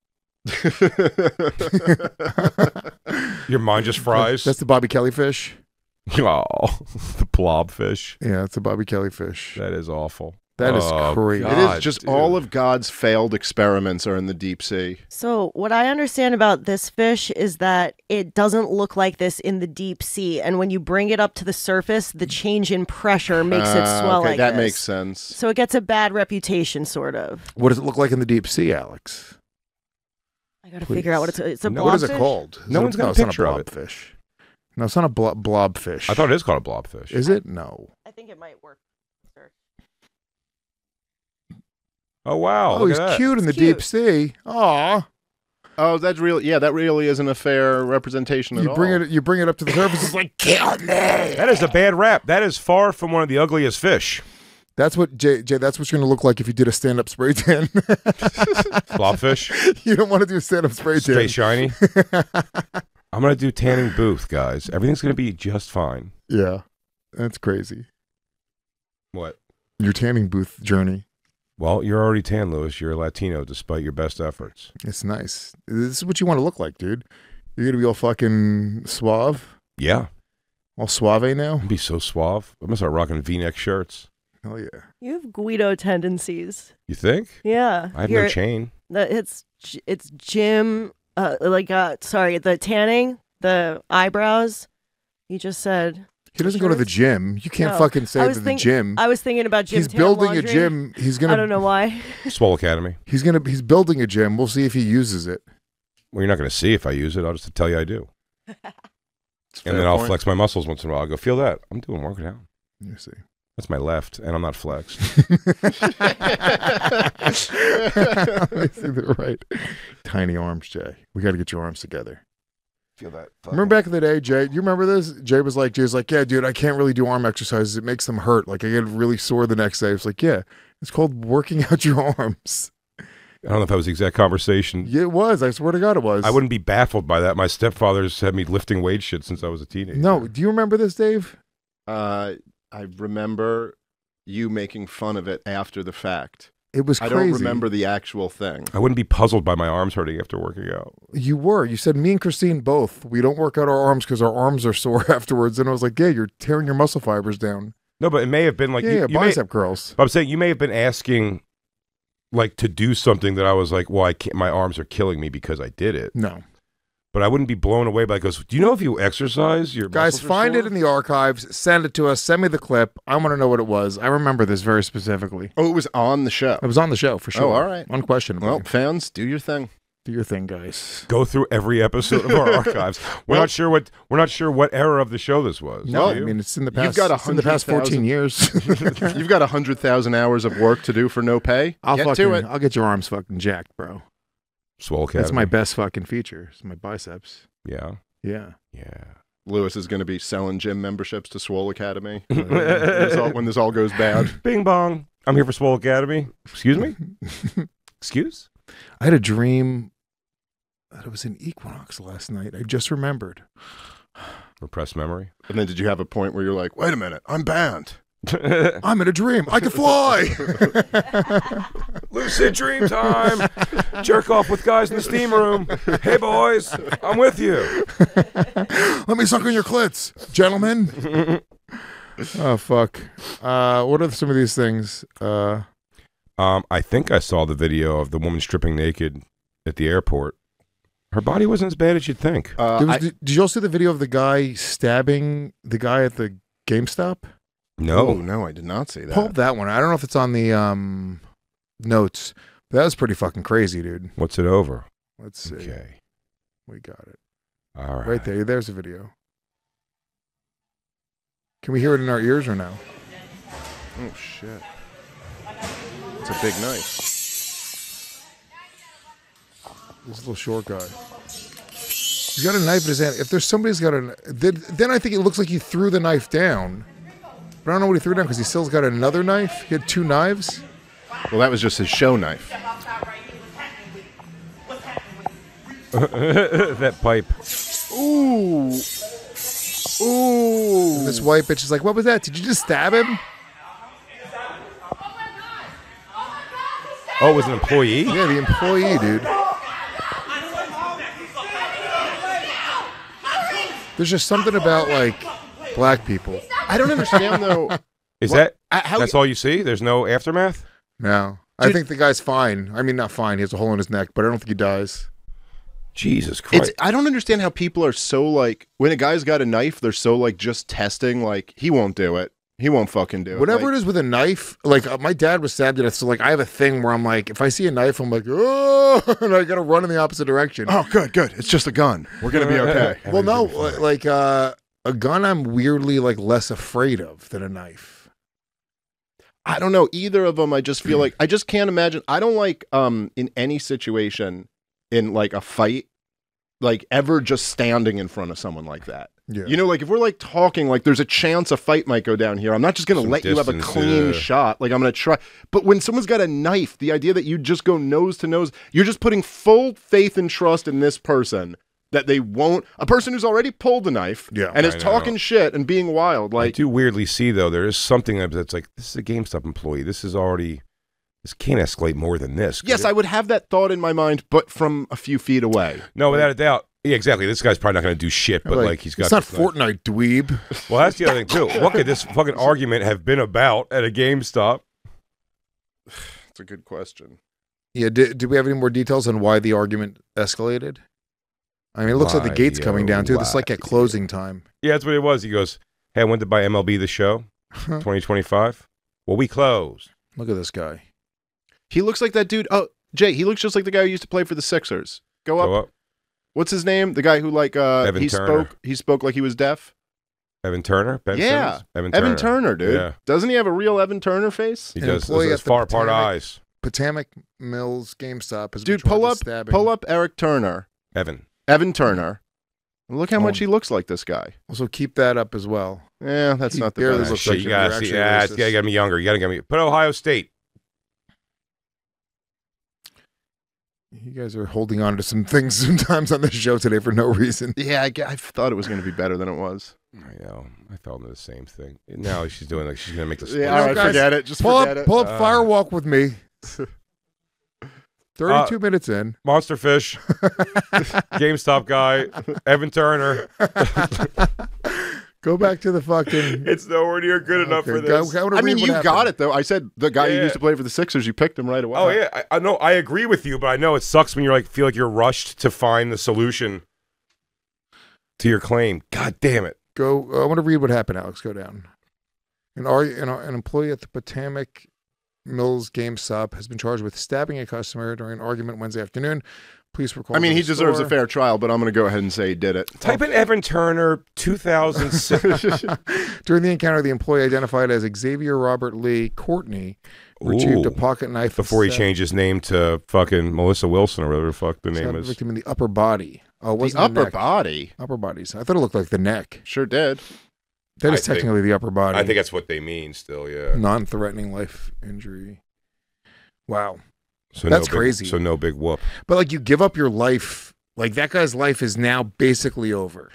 Your mind just fries. That's the Bobby Kelly fish. Oh, the blobfish. Yeah, it's a Bobby Kelly fish. That is awful. That is Oh, crazy. It God, is just dude. all of God's failed experiments are in the deep sea. So what I understand about this fish is that it doesn't look like this in the deep sea, and when you bring it up to the surface, the change in pressure makes it Ah, swell okay, like that this. makes sense. So it gets a bad reputation, sort of. What does it look like in the deep sea, Alex? I gotta figure out what it's. It's a No, What is it blobfish? called? Is No it- one's got a it's not picture of it. blobfish. No, it's not a blo- blobfish. I thought it is called a blobfish. Is it? No. I think it might work. Sir. Oh wow! Oh, look he's at that. cute in the It's deep cute. sea. Aw. Oh, that's real. Yeah, that really isn't a fair representation at You all. bring it. You bring it up to the surface. It's like kill me. That is a bad rap. That is far from one of the ugliest fish. That's what Jay. Jay that's what you're gonna look like if you did a stand-up spray tan. Blobfish, You don't want to do a stand-up spray tan. stay shiny. I'm gonna do tanning booth, guys. Everything's gonna be just fine. Yeah, that's crazy. What? Your tanning booth journey. Well, you're already tan, Lewis. You're a Latino, despite your best efforts. It's nice. This is what you want to look like, dude. You're gonna be all fucking suave, Yeah, all suave now. I'd be so suave. I'm gonna start rocking V-neck shirts. Hell yeah. You have Guido tendencies. You think? Yeah. I have You're- no chain. the- It's it's Jim. Uh, like uh, sorry, the tanning, the eyebrows. You just said. He doesn't go to the gym. You can't No. fucking say I to was the think- gym. I was thinking about Jim. He's Tan building laundry. a gym. He's gonna. I don't know why. Swole Academy. He's gonna. He's building a gym. We'll see if he uses it. Well, you're not gonna see if I use it. I'll just tell you I do. And then I'll flex my muscles once in a while. I'll go, feel that. I'm doing working out. You see. That's my left, and I'm not flexed. Right. Tiny arms, Jay. We got to get your arms together. Feel that. Remember back in the day, Jay? You remember this? Jay was like, Jay was like, yeah, dude, I can't really do arm exercises. It makes them hurt. Like I get really sore the next day. It's like, yeah, it's called working out your arms. I don't know if that was the exact conversation. Yeah, it was. I swear to God, it was. I wouldn't be baffled by that. My stepfather's had me lifting weight shit since I was a teenager. No, do you remember this, Dave? Uh, I remember you making fun of it after the fact. It was I crazy. don't remember the actual thing. I wouldn't be puzzled by my arms hurting after working out. You were. You said me and Christine both. We don't work out our arms because our arms are sore afterwards. And I was like, yeah, you're tearing your muscle fibers down. No, but it may have been like yeah, you, yeah, you may, bicep curls. but I'm saying you may have been asking, like, to do something that I was like, well, I can't. My arms are killing me because I did it. No. But I wouldn't be blown away by it. Goes, do you know if you exercise, your Guys, muscles are find sore? it in the archives. Send it to us. Send me the clip. I want to know what it was. I remember this very specifically. Oh, it was on the show. It was on the show for sure. Oh, all right. Unquestionably. Well, fans, do your thing. do your thing, guys. Go through every episode of our archives. We're Well- not sure what we're not sure what era of the show this was. No, are I you? mean it's in the You've past. got a it's in the past fourteen years. You've got a hundred thousand hours of work to do for no pay. I'll Get fucking, to it. I'll get your arms fucking jacked, bro. Swole Academy. That's my best fucking feature. It's my biceps. Yeah, Yeah. yeah. Lewis is going to be selling gym memberships to Swole Academy when, this all, when this all goes bad. Bing bong. I'm here for Swole Academy. Excuse me. Excuse. I had a dream that it was in Equinox last night. I just remembered. Repressed memory. And then did you have a point where you're like, wait a minute, I'm banned? I'm in a dream. I can fly. Lucid dream time. Jerk off with guys in the steam room. Hey boys, I'm with you. Let me suck on your clits, gentlemen. Oh fuck. Uh, what are some of these things? Uh, Um, I think I saw the video of the woman stripping naked at the airport. Her body wasn't as bad as you'd think. Uh, there was, I- did, did you all see the video of the guy stabbing the guy at the GameStop? No. Oh, no, I did not see that. Pull up that one. I don't know if it's on the um notes. But that was pretty fucking crazy, dude. What's it over? Let's see. Okay. We got it. All right. Right there. There's a video. Can we hear it in our ears or no? Oh, shit. It's a big knife. This little short guy. He's got a knife in his hand. If there's somebody's got a, then, then I think it looks like he threw the knife down. But I don't know what he threw down because he still's got another knife. He had two knives. Well, that was just his show knife. That pipe. Ooh. Ooh. And this white bitch is like, "What was that? Did you just stab him?" Oh, it was an employee? Yeah, the employee, dude. There's just something about like black people. I don't understand, though. Is What- that uh, how that's you- all you see? There's no aftermath? No, I think the guy's fine. I mean, not fine. He has a hole in his neck, but I don't think he dies. Jesus Christ. It's, I don't understand how people are so like, when a guy's got a knife, they're so like just testing, like, he won't do it. He won't fucking do it. Whatever like, it is with a knife, like uh, my dad was stabbed to death. So like, I have a thing where I'm like, if I see a knife, I'm like, oh, and I gotta run in the opposite direction. Oh, good, good. It's just a gun. We're going to be okay. well, no, Everything's fine. like uh, a gun, I'm weirdly like less afraid of than a knife. I don't know. Either of them, I just feel like, I just can't imagine. I don't like, um, in any situation, in like a fight, like ever just standing in front of someone like that. Yeah, You know, like if we're like talking, like there's a chance a fight might go down here. I'm not just going to Some let you have a distance, clean yeah. shot. Like I'm going to try. But when someone's got a knife, the idea that you just go nose to nose, you're just putting full faith and trust in this person that they won't. A person who's already pulled the knife Yeah, and is I know. talking shit and being wild. I Like, do weirdly see though, there is something that's like, this is a GameStop employee. This is already this can't escalate more than this. could Yes, it? I would have that thought in my mind, but from a few feet away. No, without a doubt. Yeah, exactly. This guy's probably not going to do shit, but like, Like, he's got. it's not like- Fortnite, dweeb. Well, that's the other thing too. What could this fucking argument have been about at a GameStop? That's a good question. Yeah, did, do we have any more details on why the argument escalated? I mean, it looks like the Why, gate's yo, coming down too. This is like why? at closing time. Yeah, that's what it was. He goes, "Hey, I went to buy M L B The Show, twenty twenty-five. Well, we closed. Look at this guy. He looks like that dude. Oh, Jay, he looks just like the guy who used to play for the Sixers. Go up. Go up, What's his name? The guy who like uh Evan he Turner. spoke he spoke like he was deaf. Evan Turner, Ben Yeah. Simmons? Evan Turner. Evan Turner, dude. Yeah. Doesn't he have a real Evan Turner face? He An does. employee Those at the far apart Potomac- eyes. Potomac Mills GameStop has Dude, been charged pull with up stabbing. pull up Eric Turner. Evan. Evan Turner. And look how much Oh. he looks like this guy. Also, keep that up as well. Yeah, that's He not the barely best. Ah, looks shit, like you you're gotta see. actually Yeah, racist. it's gotta get me younger. You gotta get me. Put Ohio State. You guys are holding on to some things sometimes on the show today for no reason. Yeah, I, g- I thought it was going to be better than it was. I know. I fell into the same thing. Now she's doing like she's gonna make the. Yeah, split. all right, guys, forget it. Just Pull forget up, it. pull up Uh, Firewalk with me. Thirty-two Uh, minutes in. Monster Fish, GameStop guy, Evan Turner. Go back to the fucking. It's nowhere near good enough Okay, for go- this. go to I read mean, what you happened. got it though. I said the guy who Yeah. used to play for the Sixers. You picked him right away. Oh yeah, I, I know. I agree with you, but I know it sucks when you're like feel like you're rushed to find the solution to your claim. God damn it! Go. I want to read what happened, Alex. Go down. An, ar- an, an employee at the Potomac Mills GameStop has been charged with stabbing a customer during an argument Wednesday afternoon. Police were called. I mean, to he the deserves store. a fair trial, but I'm going to go ahead and say he did it. Type in Evan Turner, two thousand six. During the encounter, the employee identified as Xavier Robert Lee Courtney retrieved a Ooh. pocket knife Before he and changed his name to fucking Melissa Wilson or whatever the fuck the stabbed name the is. victim in the upper body. Oh, it The wasn't upper neck. body Upper bodies. I thought it looked like the neck. sure did. That I is think- technically the upper body. I think that's what they mean. Still, yeah. non-threatening life injury. Wow. So That's no big, crazy. So no big whoop. But like you give up your life, like that guy's life is now basically over.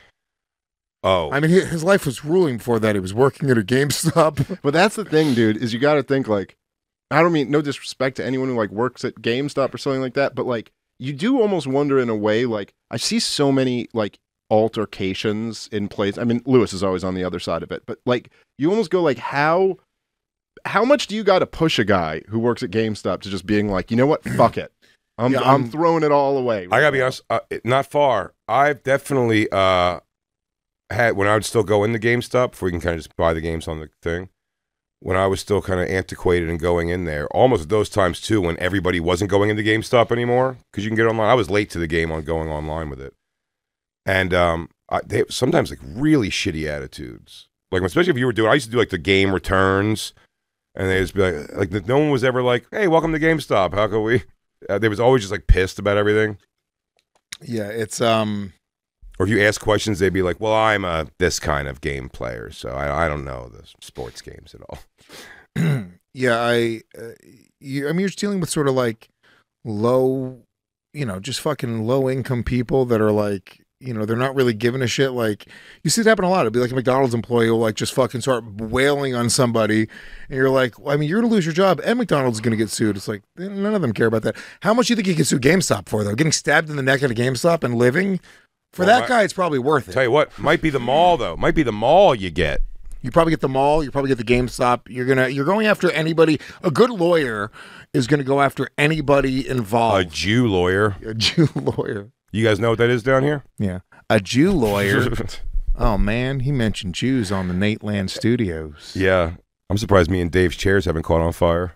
Oh, I mean, hi- his life was ruling before that. He was working at a GameStop. But that's the thing, dude. Is you got to think like, I don't mean no disrespect to anyone who like works at GameStop or something like that, but like you do almost wonder in a way. Like I see so many like altercations in place. I mean, Lewis is always on the other side of it, but like you almost go like how. How much do you got to push a guy who works at GameStop to just being like, you know what, fuck it, I'm Yeah, I'm I'm- throwing it all away. I gotta be honest. Uh, it- not far. I've definitely uh had when I would still go in the GameStop before you can kind of just buy the games on the thing. When I was still kind of antiquated and going in there, almost at those times too, when everybody wasn't going into GameStop anymore because you can get online. I was late to the game on going online with it, and um, I, they have sometimes like really shitty attitudes. Like especially if you were doing, I used to do like the game returns, and they just be like, like no one was ever like, "Hey, welcome to GameStop. How can we?" Uh, they was always just like pissed about everything. Yeah, it's um. Or if you ask questions, they'd be like, "Well, I'm a this kind of game player, so I, I don't know the sports games at all." Yeah, I. Uh, you, I mean, you're dealing with sort of like low, you know, just fucking low income people that are like, you know, they're not really giving a shit. Like, you see it happen a lot. It'd be like a McDonald's employee will like just fucking start wailing on somebody, and you're like, well, I mean, you're gonna lose your job, and McDonald's is gonna get sued. It's like eh, none of them care about that. How much do you think you can sue GameStop for though? Getting stabbed in the neck at a GameStop and living. For Well, that my- guy, it's probably worth it. Tell you what, might be the mall though. Might be the mall you get. You probably get the mall. You probably get the GameStop. You're gonna. You're going after anybody. A good lawyer is gonna go after anybody A involved. Jew lawyer. A Jew lawyer. You guys know what that is down here? Yeah, a Jew lawyer. Oh man, he mentioned Jews on the Nate Land Studios. Yeah. I'm surprised me and Dave's chairs haven't caught on fire.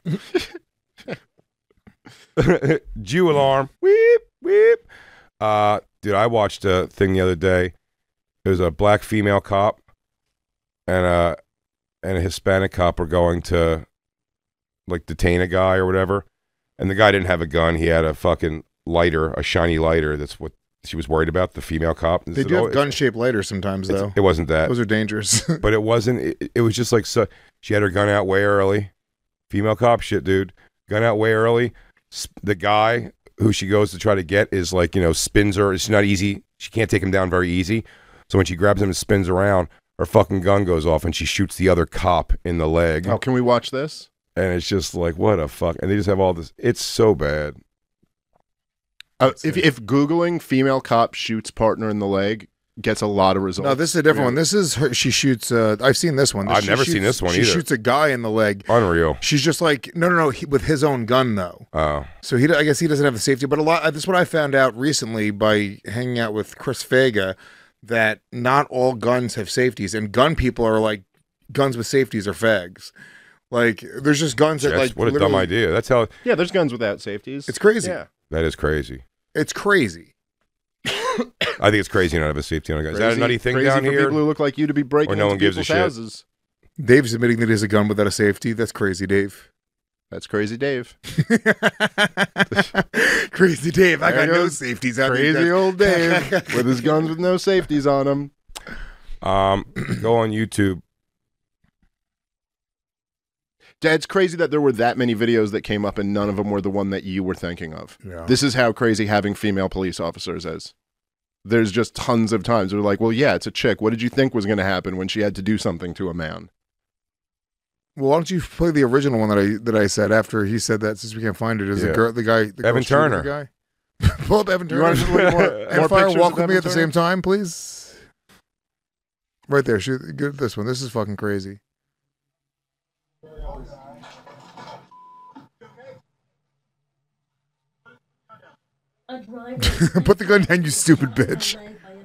Jew alarm. Weep, weep. Uh, dude, I watched a thing the other day. It was a black female cop and a, and a Hispanic cop were going to like detain a guy or whatever. And the guy didn't have a gun. He had a fucking lighter, a shiny lighter. That's what she was worried about, the female cop. They It's- do oh, have gun-shaped lighters sometimes, it's- though. It wasn't that. Those are dangerous. But it wasn't. It, it was just like so. She had her gun out way early. Female cop shit, dude. Gun out way early. S- The guy who she goes to try to get is like you know spins her. It's not easy. She can't take him down very easy. So when she grabs him and spins around, her fucking gun goes off and she shoots the other cop in the leg. Oh, can we watch this? and it's just like, what a fuck. And they just have all this. It's so bad. Uh, if if Googling female cop shoots partner in the leg gets a lot of results. No, this is a different yeah. one. This is her. She shoots. Uh, I've seen this one. I've she never shoots, seen this one she either. She shoots a guy in the leg. Unreal. She's just like, no, no, no, he, with his own gun though. Oh. So he, I guess he doesn't have the safety. But a lot. This is what I found out recently by hanging out with Chris Faga, that not all guns have safeties, and gun people are like, guns with safeties are fags. Like, there's just guns that That's, like. What a dumb idea. That's how. Yeah, there's guns without safeties. It's crazy. Yeah. That is crazy. It's crazy. I think it's crazy not to have a safety on a gun. Is that a nutty thing crazy down for here? People who look like you to be breaking or no into one gives a people's shit. houses. Dave's admitting that he has a gun without a safety. That's crazy, Dave. That's crazy, Dave. Crazy Dave. I There got no goes safeties. I Crazy think old Dave with his guns with no safeties on them. Um, go on YouTube. It's crazy that there were that many videos that came up and none of them were the one that you were thinking of. Yeah. This is how crazy having female police officers is. There's just tons of times they're like, well, yeah, it's a chick. What did you think was going to happen when she had to do something to a man? Well, why don't you play the original one that I that I said after he said that, since we can't find it? Is Yeah. the girl, the guy, the Evan girl shooting Turner. the guy? Pull up Evan You Turner. want to look more, And more fire pictures walk of with me Evan at the Turner? same time, please. Right there. Shoot good this one. This is fucking crazy. Put the gun down, you stupid bitch.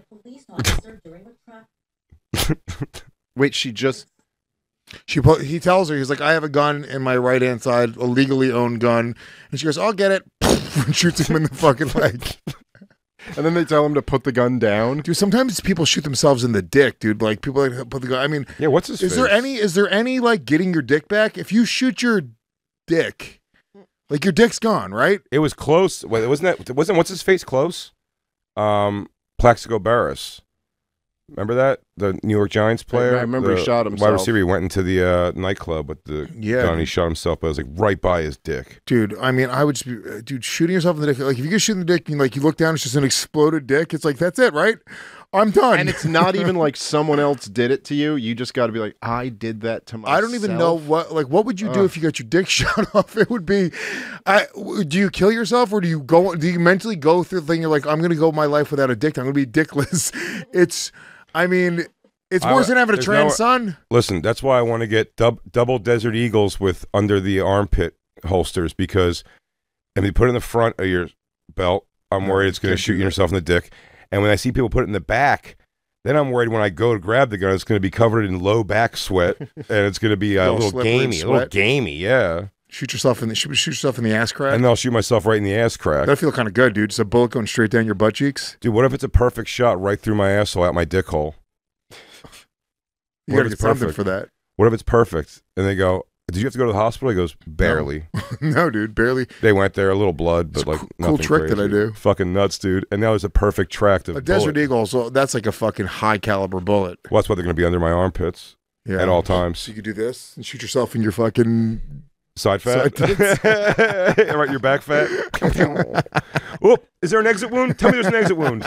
Wait, she just... She pu- he tells her, he's like, I have a gun in my right hand side, a legally owned gun, and she goes, I'll get it, and shoots him in the fucking leg. And then they tell him to put the gun down. Dude, sometimes people shoot themselves in the dick, dude. Like people like put the gun. I mean, Yeah, what's his is face? there any? Is there any like getting your dick back? If you shoot your dick, like your dick's gone, right? It was close. Wait, wasn't that? Wasn't what's his face close? Um, Plaxico Barris. Remember that the New York Giants player? I remember he The shot Wide himself. receiver. He went into the uh, nightclub with the Yeah. gun. He shot himself, but it was like right by his dick. Dude, I mean, I would just be, uh, dude, shooting yourself in the dick. Like if you get shot in the dick, and like you look down, it's just an exploded dick. It's like that's it, right? I'm done. And it's not even like someone else did it to you. You just got to be like, I did that to myself. I don't even know what like what would you do Ugh. if you got your dick shot off? It would be, I w- do you kill yourself or do you go? Do you mentally go through the thing? You're like, I'm gonna go my life without a dick. I'm gonna be dickless. It's, I mean, it's I- worse than having a there's trans no- son. Listen, that's why I want to get dub, double Desert Eagles with under the armpit holsters because, and you put it in the front of your belt. I'm No, worried it's going to can't shoot do that. yourself in the dick. And when I see people put it in the back, then I'm worried when I go to grab the gun, it's going to be covered in low back sweat and it's going to be uh, a Little little slippery gamey, a little sweat. gamey, yeah. Shoot yourself in the shoot, shoot yourself in the ass crack. And then I'll shoot myself right in the ass crack. That'd feel kind of good, dude. Just a bullet going straight down your butt cheeks. Dude, what if it's a perfect shot right through my asshole out my dick hole? You What gotta if get it's something perfect? for that. What if it's perfect? And they go, did you have to go to the hospital? He goes, barely. No, dude, barely. They went there, a little blood, but It's a like cool- nothing cool trick that crazy. I do. Fucking nuts, dude. And now there's a perfect tract of A Desert bullet. Eagle, so that's like a fucking high caliber bullet. Well, that's why they're going to be under my armpiits Yeah. at all times. So you could do this and shoot yourself in your fucking. Side fat? Side right, your back fat? Whoop, is there an exit wound? Tell me there's an exit wound.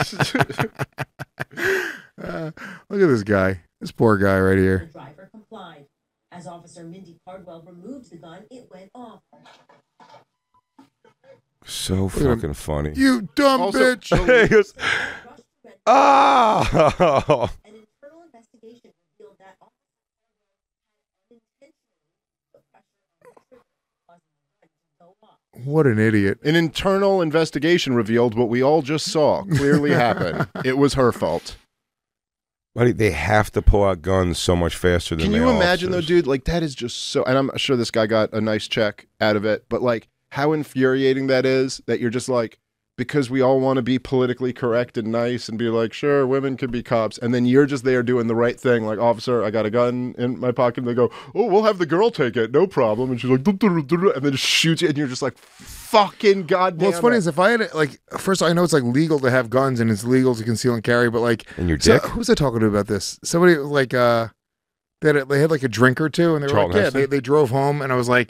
Uh, look at this guy. This poor guy right The here. driver complied. As Officer Mindy Cardwell removed the gun, it went off. So at him. fucking funny. You dumb Also- bitch. He goes, Rushed to red- ah! An internal investigation revealed that Officer Cardwell had unintentionally put pressure on the trigger, causing the gun to go off. What an idiot. An internal investigation revealed what we all just saw clearly happen. It was her fault. Buddy, they have to pull out guns so much faster than Can you male imagine officers. though, dude? Like that is just so. And I'm sure this guy got a nice check out of it, but like how infuriating that is. That you're just like, because we all want to be politically correct and nice and be like, sure, women can be cops, and then you're just there doing the right thing. Like, officer, I got a gun in my pocket. And they go, oh, we'll have the girl take it, no problem. And she's like, "Duh, duh, duh, duh," and then just shoots you, and you're just like, fucking goddamn. Well, what's funny it. is if I had like first I know it's like legal to have guns and it's legal to conceal and carry, but like In your so- dick? who was I talking to about this? Somebody like uh they had, they had like a drink or two and they were Charlton like, yeah, Heston? they, they drove home and I was like,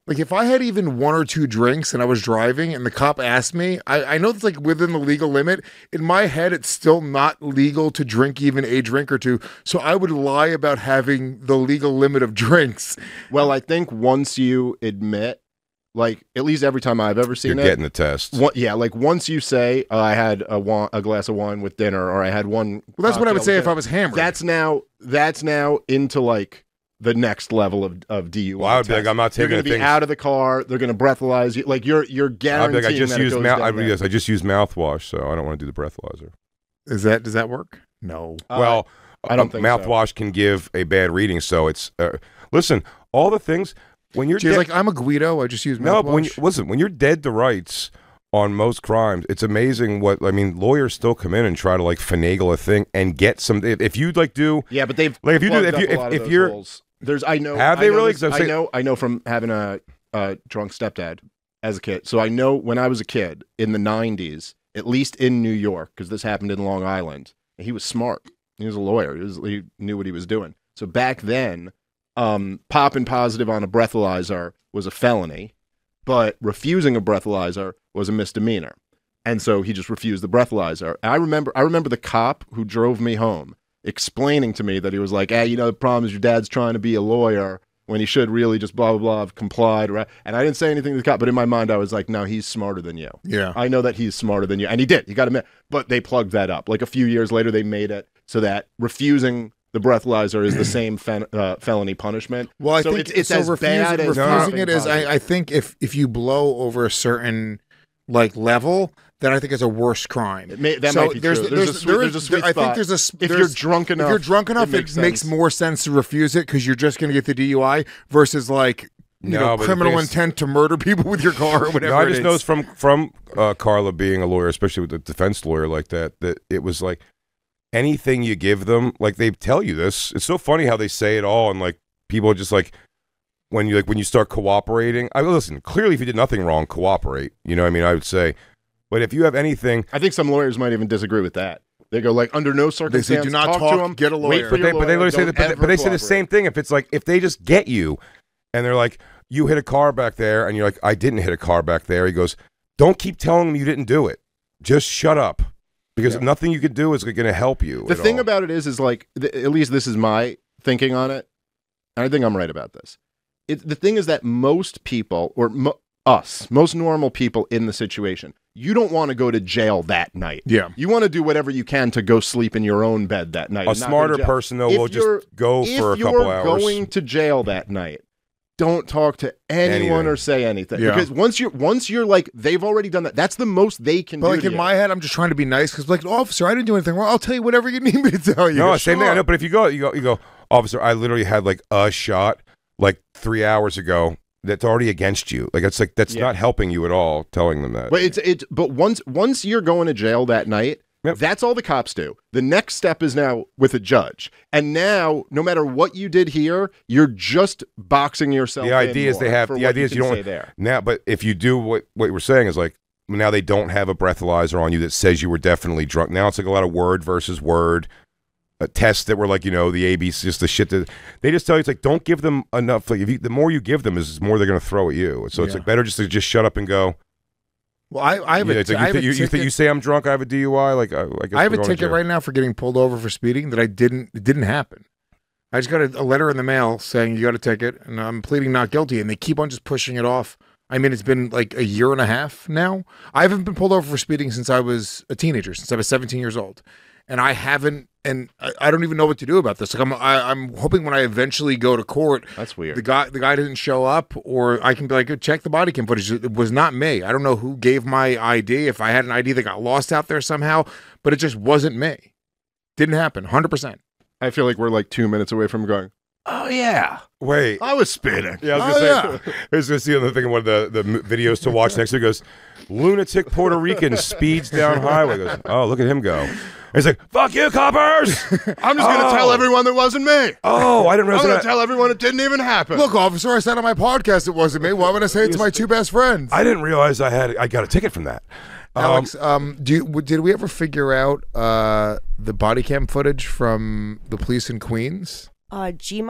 like if I had even one or two drinks and I was driving and the cop asked me, I, I know it's like within the legal limit. In my head, it's still not legal to drink even a drink or two. So I would lie about having the legal limit of drinks. Well, I think once you admit, like at least every time I've ever seen You're it, getting the test. one, yeah, like once you say oh, I had a, wa- a glass of wine with dinner, or I had one. Well, that's what I would cocktail say with if dinner, I was hammered. That's now that's now into like the next level of, of D U I. Well, I would be like, I'm not You're taking going to the be things. out of the car. They're going to breathalyze you. Like you're you're I'd be guaranteeing like, I just that it used goes mouth. down I, there. yes, I just used mouthwash, so I don't want to do the breathalyzer. Is that does that work? No. Uh, well, I don't uh, think so. mouthwash can give a bad reading, so it's. Uh, listen, all the things when you're She's dead, like, I'm a Guido. I just use mouthwash. no, but when you, listen, when you're dead to rights on most crimes, it's amazing what I mean. Lawyers still come in and try to like finagle a thing and get some. If, if you'd like do, Yeah, but they've Like, if you do- plugged if up you- a if- lot of if those you're- holes. There's I know Have I they know really? this- 'Cause I'm I saying- know I know from having a, a drunk stepdad as a kid. So I know when I was a kid in the nineties, at least in New York, because this happened in Long Island. And he was smart. He was a lawyer. He, was, he knew what he was doing. So back then, um, popping positive on a breathalyzer was a felony, but refusing a breathalyzer was a misdemeanor. And so he just refused the breathalyzer. I remember I remember the cop who drove me home explaining to me that he was like, hey, you know, the problem is your dad's trying to be a lawyer when he should really just blah, blah, blah, have complied. Right? And I didn't say anything to the cop, but in my mind, I was like, no, he's smarter than you. Yeah. I know that he's smarter than you. And he did. You got to admit. But they plugged that up. Like a few years later, they made it so that refusing the breathalyzer is the same fen- uh, felony punishment. Well, I so think it's, it's so as refusing, bad as refusing popping it is. positive. I, I think if if you blow over a certain like level, then I think it's a worse crime. It may- that so might be there's, true. There's, There's a sweet- there is- there's a sweet there- I think spot. there's a s- If there's- you're drunk enough, if you're drunk enough, it it makes makes, sense. more sense to refuse it because you're just going to get the D U I versus like you No, know but the criminal thing is- intent to murder people with your car or whatever. No, I it just is. know it's from from uh, Carla being a lawyer, especially with a defense lawyer like that. That it was like anything you give them, like they tell you this. It's so funny how they say it all, and like people are just like when you like when you start cooperating. I listen clearly. If you did nothing wrong, cooperate. You know, what I mean, I would say, but if you have anything, I think some lawyers might even disagree with that. They go like, under no They circumstance, say, "Do not talk, talk, to them, get a wait lawyer." for but they, your but they lawyer, literally say don't that, but, ever but they say the cooperate. same thing. If it's like if they just get you, and they're like, you hit a car back there, and you're like, I didn't hit a car back there. He goes, don't keep telling them you didn't do it. Just shut up, because Yeah. nothing you can do is going to help you. The at thing all. about it is, is like, th- at least this is my thinking on it, and I think I'm right about this. It, the thing is that most people, or mo- us, most normal people in the situation, you don't want to go to jail that night. Yeah. You want to do whatever you can to go sleep in your own bed that night. A and not go to smarter jail. person though If will you're- just go if for a you're couple hours. going to jail that night, don't talk to anyone Anything. or say anything. Yeah. Because once you're once you're like, they've already done that. That's the most they can But do. like to in you. my head, I'm just trying to be nice because like officer, I didn't do anything wrong. I'll tell you whatever you need me to tell you. No, same thing. I Sure. know, but if you go, you go, you go, officer. I literally had like a shot like three hours ago. That's already against you. Like it's like that's Yeah. not helping you at all. Telling them that. But it's it's but once once you're going to jail that night, Yep. that's all the cops do. The next step is now with a judge. And now, no matter what you did here, you're just boxing yourself. the idea in is they more have for the what idea is you can don't say there. now. But if you do what what we're saying is like now they don't have a breathalyzer on you that says you were definitely drunk. Now it's like a lot of word versus word. Uh, tests that were like, you know, the A B C, just the shit that they just tell you. It's like, don't give them enough. Like, if you, the more you give them, is the more they're going to throw at you. So it's Yeah. like better just to just shut up and go. Well, I, I have Yeah, a, it's like I you, have thi- a you, you, ticket. think you say I'm drunk, I have a D U I. Like, I, I, guess I have we're a going to ticket jail. right now for getting pulled over for speeding that I didn't. It didn't happen. I just got a, a letter in the mail saying you got a ticket, and I'm pleading not guilty, and they keep on just pushing it off. I mean, it's been like a year and a half now. I haven't been pulled over for speeding since I was a teenager, since I was seventeen years old, and I haven't. And I, I don't even know what to do about this. Like I'm, I, I'm hoping when I eventually go to court, That's weird. the guy, the guy didn't show up, or I can be like, check the body cam footage. It was not me. I don't know who gave my I D. If I had an I D that got lost out there somehow, but it just wasn't me. Didn't happen. one hundred percent. I feel like we're like two minutes away from going, oh, yeah, Wait. I was speeding. Yeah, I was Oh, gonna say. I was gonna see another thing. One of the, the m- videos to watch next. It goes, lunatic Puerto Rican speeds down highway. Goes, oh, look at him go. And he's like, fuck you, coppers. I'm just going to Oh. tell everyone that wasn't me. Oh, I didn't I'm realize going that. to tell everyone it didn't even happen. Look, officer, I said on my podcast it wasn't me. Why would I say it to my two best friends? I didn't realize I had. I got a ticket from that. Um, Alex, um, do you, w- did we ever figure out uh, the body cam footage from the police in Queens? Uh, G Mike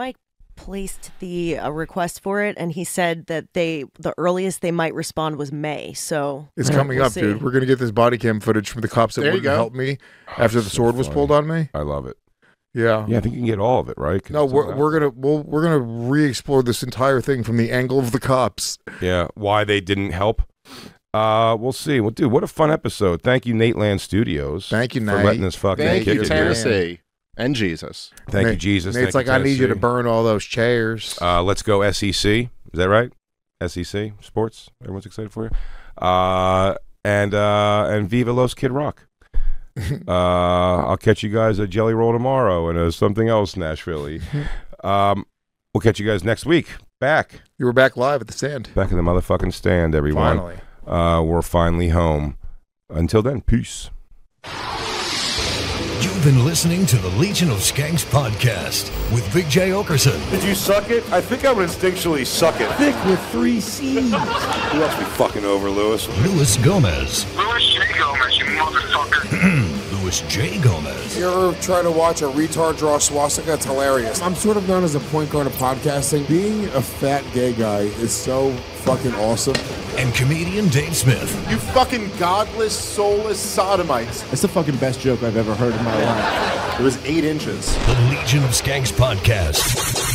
placed the uh, request for it, and he said that they the earliest they might respond was May. So It's coming we'll up, see. dude. We're gonna get this body cam footage from the cops that There you wouldn't go. help me after the sword was funny. pulled on me. I love it. Yeah. Yeah, I think you can get all of it, right? 'Cause No, it's all we're out we're there. gonna we'll, we're gonna re-explore this entire thing from the angle of the cops. Yeah, why they didn't help. Uh, we'll see. Well, dude, what a fun episode. Thank you, Nate Land Studios. Thank you, for Nate. letting us fucking Thank kick you, it here. Tennessee and Jesus. Thank you, Nate- Jesus. Nate's Thank like, I need you to Tennessee. burn all those chairs. Uh, let's go S E C. Is that right? S E C sports. Everyone's excited for you. Uh, and uh, and Viva Los Kid Rock. uh, I'll catch you guys at Jelly Roll tomorrow and uh, something else Nashville. um, we'll catch you guys next week. Back, You were back live at the stand. back in the motherfucking stand, everyone. Finally. Uh, we're finally home. Until then, peace. You've been listening to the Legion of Skanks podcast with Big J Okerson, Did you suck it? I think I would instinctually suck it. Thick with three C's, Who else be fucking over, Lewis? Louis Gomez, Louis J. Gomez, you motherfucker. Louis J. Gomez, You ever try to watch a retard draw a swastika? It's hilarious. I'm sort of known as a point guard of podcasting. Being a fat gay guy is so fucking awesome. and comedian Dave Smith. You fucking godless, soulless sodomites. It's the fucking best joke I've ever heard in my life. It was eight inches. The Legion of Skanks podcast.